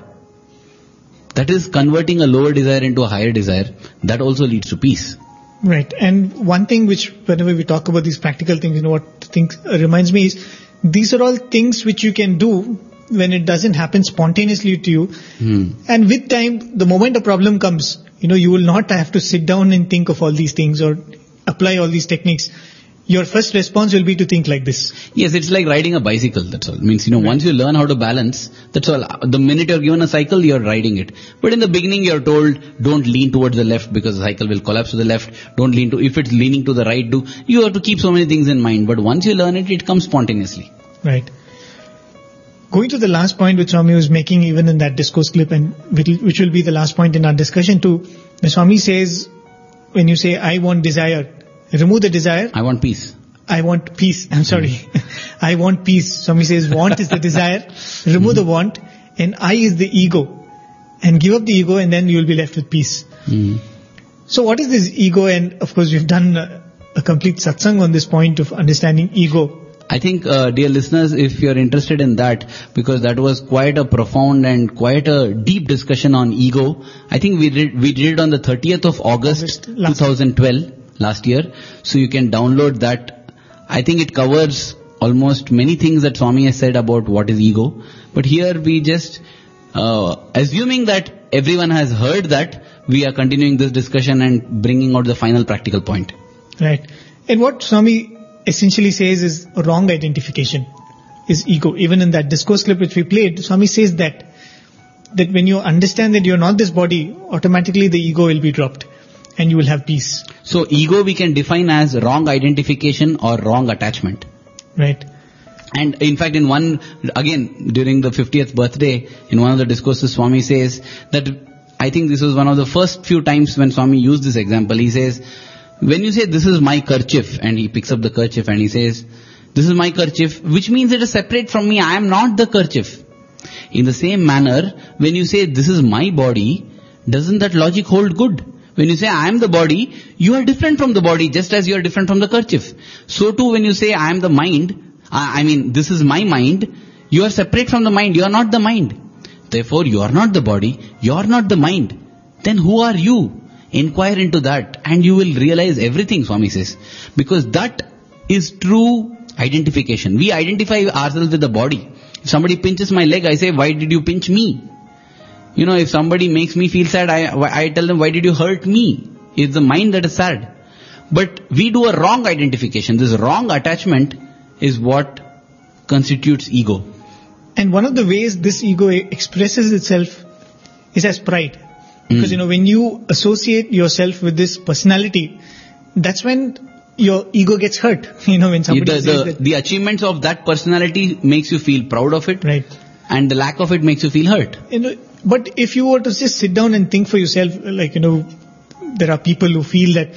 That is converting a lower desire into a higher desire. That also leads to peace. Right. And one thing which, whenever we talk about these practical things, you know, what things uh, reminds me is, these are all things which you can do when it doesn't happen spontaneously to you. Hmm. And with time, the moment a problem comes, you know, you will not have to sit down and think of all these things or apply all these techniques. Your first response will be to think like this. Yes, it's like riding a bicycle, that's all. Means, you know, right. Once you learn how to balance, that's all. The minute you're given a cycle, you're riding it. But in the beginning, you're told, don't lean towards the left because the cycle will collapse to the left. Don't lean to, if it's leaning to the right, do. You have to keep so many things in mind. But once you learn it, it comes spontaneously. Right. Going to the last point which Swami was making even in that discourse clip, and which will be the last point in our discussion too, the Swami says, when you say, I want desire, remove the desire. I want peace. I want peace. I'm sorry. Mm. I want peace. Swami says, want is the desire, remove mm. the want, and I is the ego. And give up the ego and then you will be left with peace. Mm. So what is this ego? And of course we've done a, a complete satsang on this point of understanding ego. I think, uh, dear listeners, if you're interested in that, because that was quite a profound and quite a deep discussion on ego, I think we did, we did it on the thirtieth of August, August twenty twelve, last year. So you can download that. I think it covers almost many things that Swami has said about what is ego. But here we just, uh, assuming that everyone has heard that, we are continuing this discussion and bringing out the final practical point. Right. And what Swami essentially says is wrong identification is ego. Even in that discourse clip which we played, Swami says that that when you understand that you're not this body, automatically the ego will be dropped and you will have peace. So ego we can define as wrong identification or wrong attachment. Right. And in fact, in one, again, during the fiftieth birthday, in one of the discourses, Swami says that, I think this was one of the first few times when Swami used this example. He says, when you say this is my kerchief, and he picks up the kerchief and he says, this is my kerchief, which means it is separate from me, I am not the kerchief. In the same manner, when you say this is my body, doesn't that logic hold good? When you say I am the body, you are different from the body, just as you are different from the kerchief. So too when you say I am the mind, I, I mean this is my mind, you are separate from the mind, you are not the mind. Therefore you are not the body, you are not the mind. Then who are you? Inquire into that and you will realize everything, Swami says. Because that is true identification. We identify ourselves with the body. If somebody pinches my leg, I say, why did you pinch me? You know, if somebody makes me feel sad, I, I tell them, why did you hurt me? It's the mind that is sad. But we do a wrong identification. This wrong attachment is what constitutes ego. And one of the ways this ego expresses itself is as pride. Because, mm. you know, when you associate yourself with this personality, that's when your ego gets hurt. You know, when somebody the, says the, that. The achievements of that personality makes you feel proud of it. Right. And the lack of it makes you feel hurt. You know, but if you were to just sit down and think for yourself, like, you know, there are people who feel that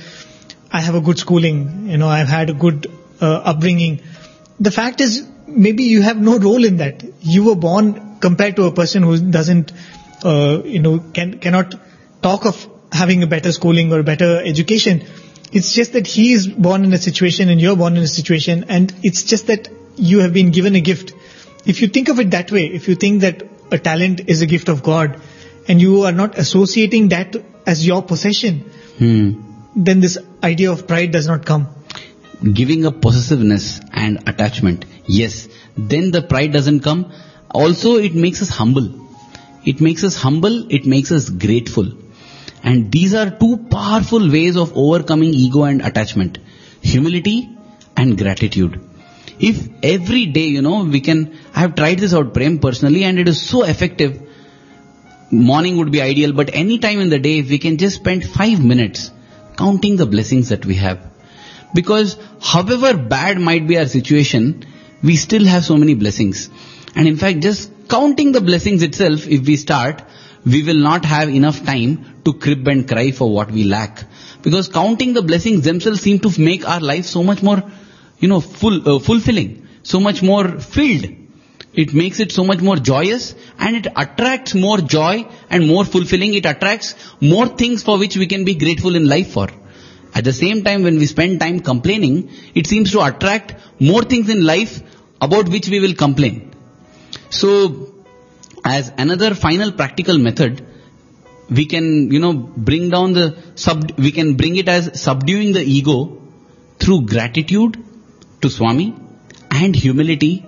I have a good schooling, you know, I've had a good uh, upbringing. The fact is, maybe you have no role in that. You were born compared to a person who doesn't, uh, you know, can cannot talk of having a better schooling or better education. It's just that he is born in a situation and you're born in a situation, and it's just that you have been given a gift. If you think of it that way, if you think that a talent is a gift of God, and you are not associating that as your possession, hmm. then this idea of pride does not come. Giving up possessiveness and attachment, yes, then the pride doesn't come. Also, it makes us humble. It makes us humble, it makes us grateful. And these are two powerful ways of overcoming ego and attachment. Humility and gratitude. If every day, you know, we can, I have tried this out, Prem, personally, and it is so effective. Morning would be ideal, but any time in the day, if we can just spend five minutes counting the blessings that we have. Because however bad might be our situation, we still have so many blessings. And in fact, just counting the blessings itself, if we start, we will not have enough time to crib and cry for what we lack. Because counting the blessings themselves seem to make our life so much more, you know, full, uh, fulfilling, so much more filled. It makes it so much more joyous, and it attracts more joy and more fulfilling. It attracts more things for which we can be grateful in life for. At the same time, when we spend time complaining, it seems to attract more things in life about which we will complain. So, as another final practical method, we can, you know, bring down the sub, we can bring it as subduing the ego through gratitude to Swami and humility.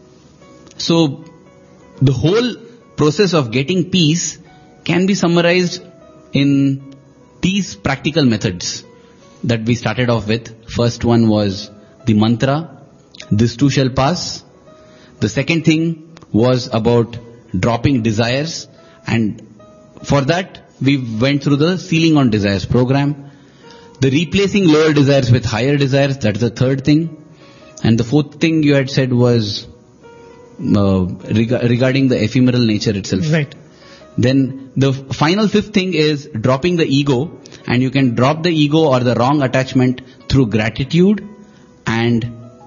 So, the whole process of getting peace can be summarized in these practical methods that we started off with. First one was the mantra, this too shall pass. The second thing was about dropping desires, and for that we went through the Sealing on Desires program. The replacing lower desires with higher desires, that's the third thing. And the fourth thing you had said was uh, reg- regarding the ephemeral nature itself. Right. Then the final fifth thing is dropping the ego, and you can drop the ego or the wrong attachment through gratitude and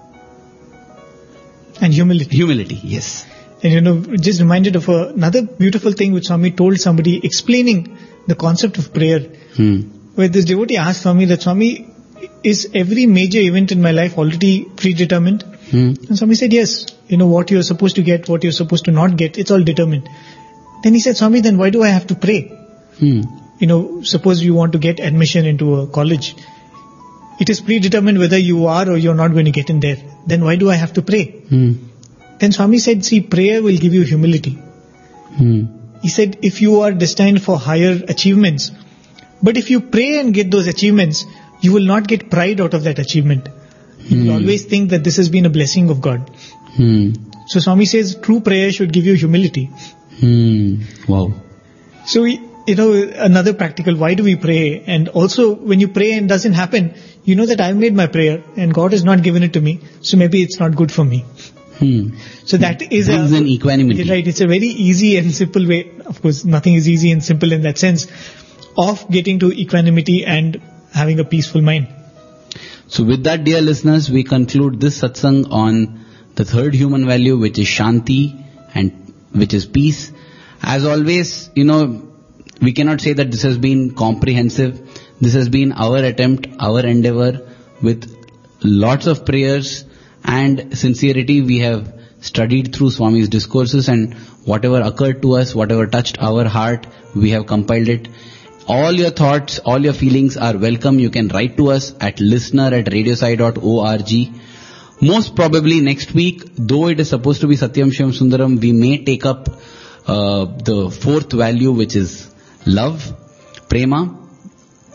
and humility. Humility, yes. And you know, just reminded of a, another beautiful thing which Swami told somebody explaining the concept of prayer. Hmm. Where this devotee asked Swami that, Swami, is every major event in my life already predetermined? Hmm. And Swami said, yes. You know, what you're supposed to get, what you're supposed to not get, it's all determined. Then he said, Swami, then why do I have to pray? Hmm. You know, suppose you want to get admission into a college. It is predetermined whether you are or you're not going to get in there. Then why do I have to pray? Hmm. Then Swami said, see, prayer will give you humility. Hmm. He said, if you are destined for higher achievements, but if you pray and get those achievements, you will not get pride out of that achievement. You Hmm. will always think that this has been a blessing of God. Hmm. So Swami says, true prayer should give you humility. Hmm. Wow. So we, you know, another practical, why do we pray? And also, when you pray and it doesn't happen, you know that I've made my prayer and God has not given it to me, so maybe it's not good for me. Hmm. So that is Brings a, in equanimity. right, it's a very easy and simple way, of course nothing is easy and simple in that sense, of getting to equanimity and having a peaceful mind. So with that, dear listeners, we conclude this satsang on the third human value, which is Shanti, and which is peace. As always, you know, we cannot say that this has been comprehensive. This has been our attempt, our endeavor, with lots of prayers and sincerity. We have studied through Swami's discourses, and whatever occurred to us, whatever touched our heart, we have compiled it. All your thoughts, all your feelings are welcome. You can write to us at listener at radiosai dot org. Most probably next week, though it is supposed to be Satyam Shivam Sundaram, we may take up uh, the fourth value, which is love, prema.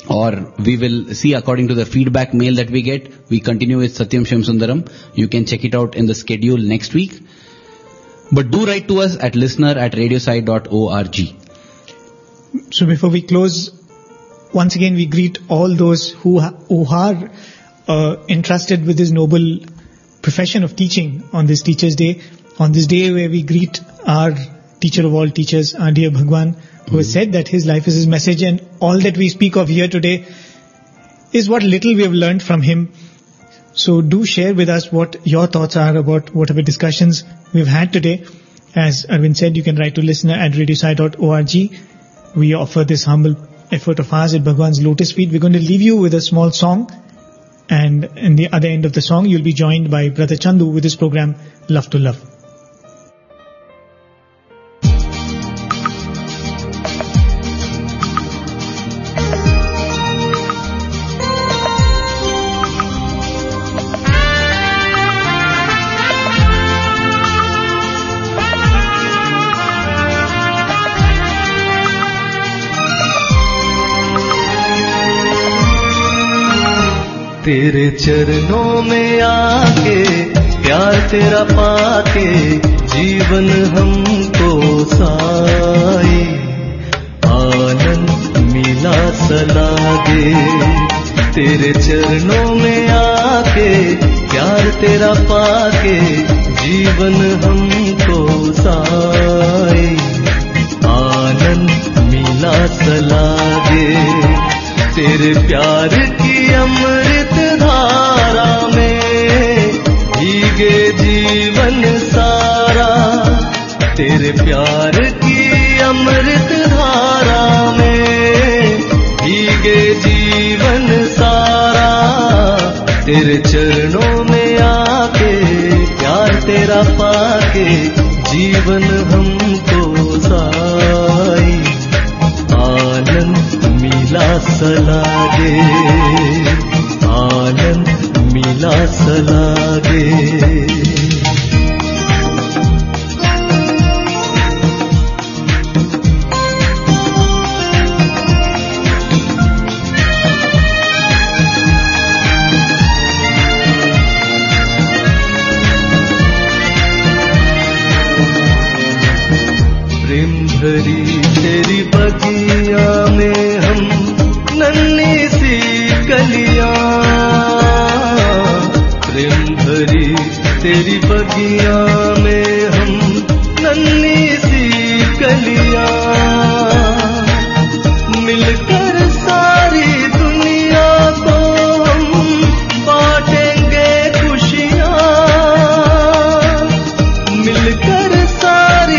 or we will see according to the feedback mail that we get. We continue with Satyam Shivam Sundaram. You can check it out in the schedule next week. But do write to us at listener at radiosai dot org. So before we close, once again we greet all those who, ha- who are uh, entrusted with this noble profession of teaching on this Teachers' Day. On this day where we greet our teacher of all teachers, our dear Bhagwan, who has said that his life is his message, and all that we speak of here today is what little we have learned from him. So do share with us what your thoughts are about whatever discussions we've had today. As Arvind said, you can write to listener at radiosai dot org. We offer this humble effort of ours at Bhagwan's lotus feet. We're going to leave you with a small song, and in the other end of the song you'll be joined by Brother Chandu with his program Love to Love. तेरे चरणों में आके प्यार तेरा पाके जीवन हमको साए आनंद मिला सलागे। तेरे चरणों में आके प्यार तेरा पाके जीवन हमको साए आनंद मिला सलागे। तेरे प्यार की अमृत धारा में भीगे जीवन सारा। तेरे प्यार की अमृत धारा में भीगे जीवन सारा। तेरे चरणों में आके प्यार तेरा पाके जीवन हमको साई आनंद मिला सलागे आनंद मिला सलागे। भरी तेरी बगिया में हम नन्ही सी कलियां। प्रेम भरी तेरी बगिया में हम नन्ही सी कलियां। मिलकर सारी दुनिया को हम बांटेंगे खुशियां। मिलकर सारी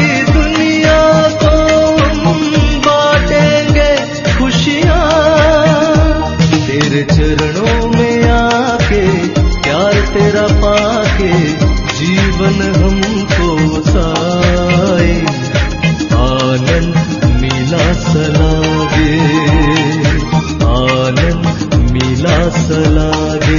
चरणों में आके प्यार तेरा पाके जीवन हमको साए आनंद मिला सलागे आनंद मिला सलागे।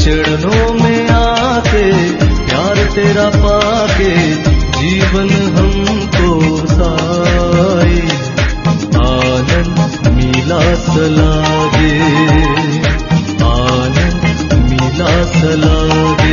चरणों में आके प्यार तेरा पाके जीवन हमको साए आनंद मिला सलागे आनंद मिला सलागे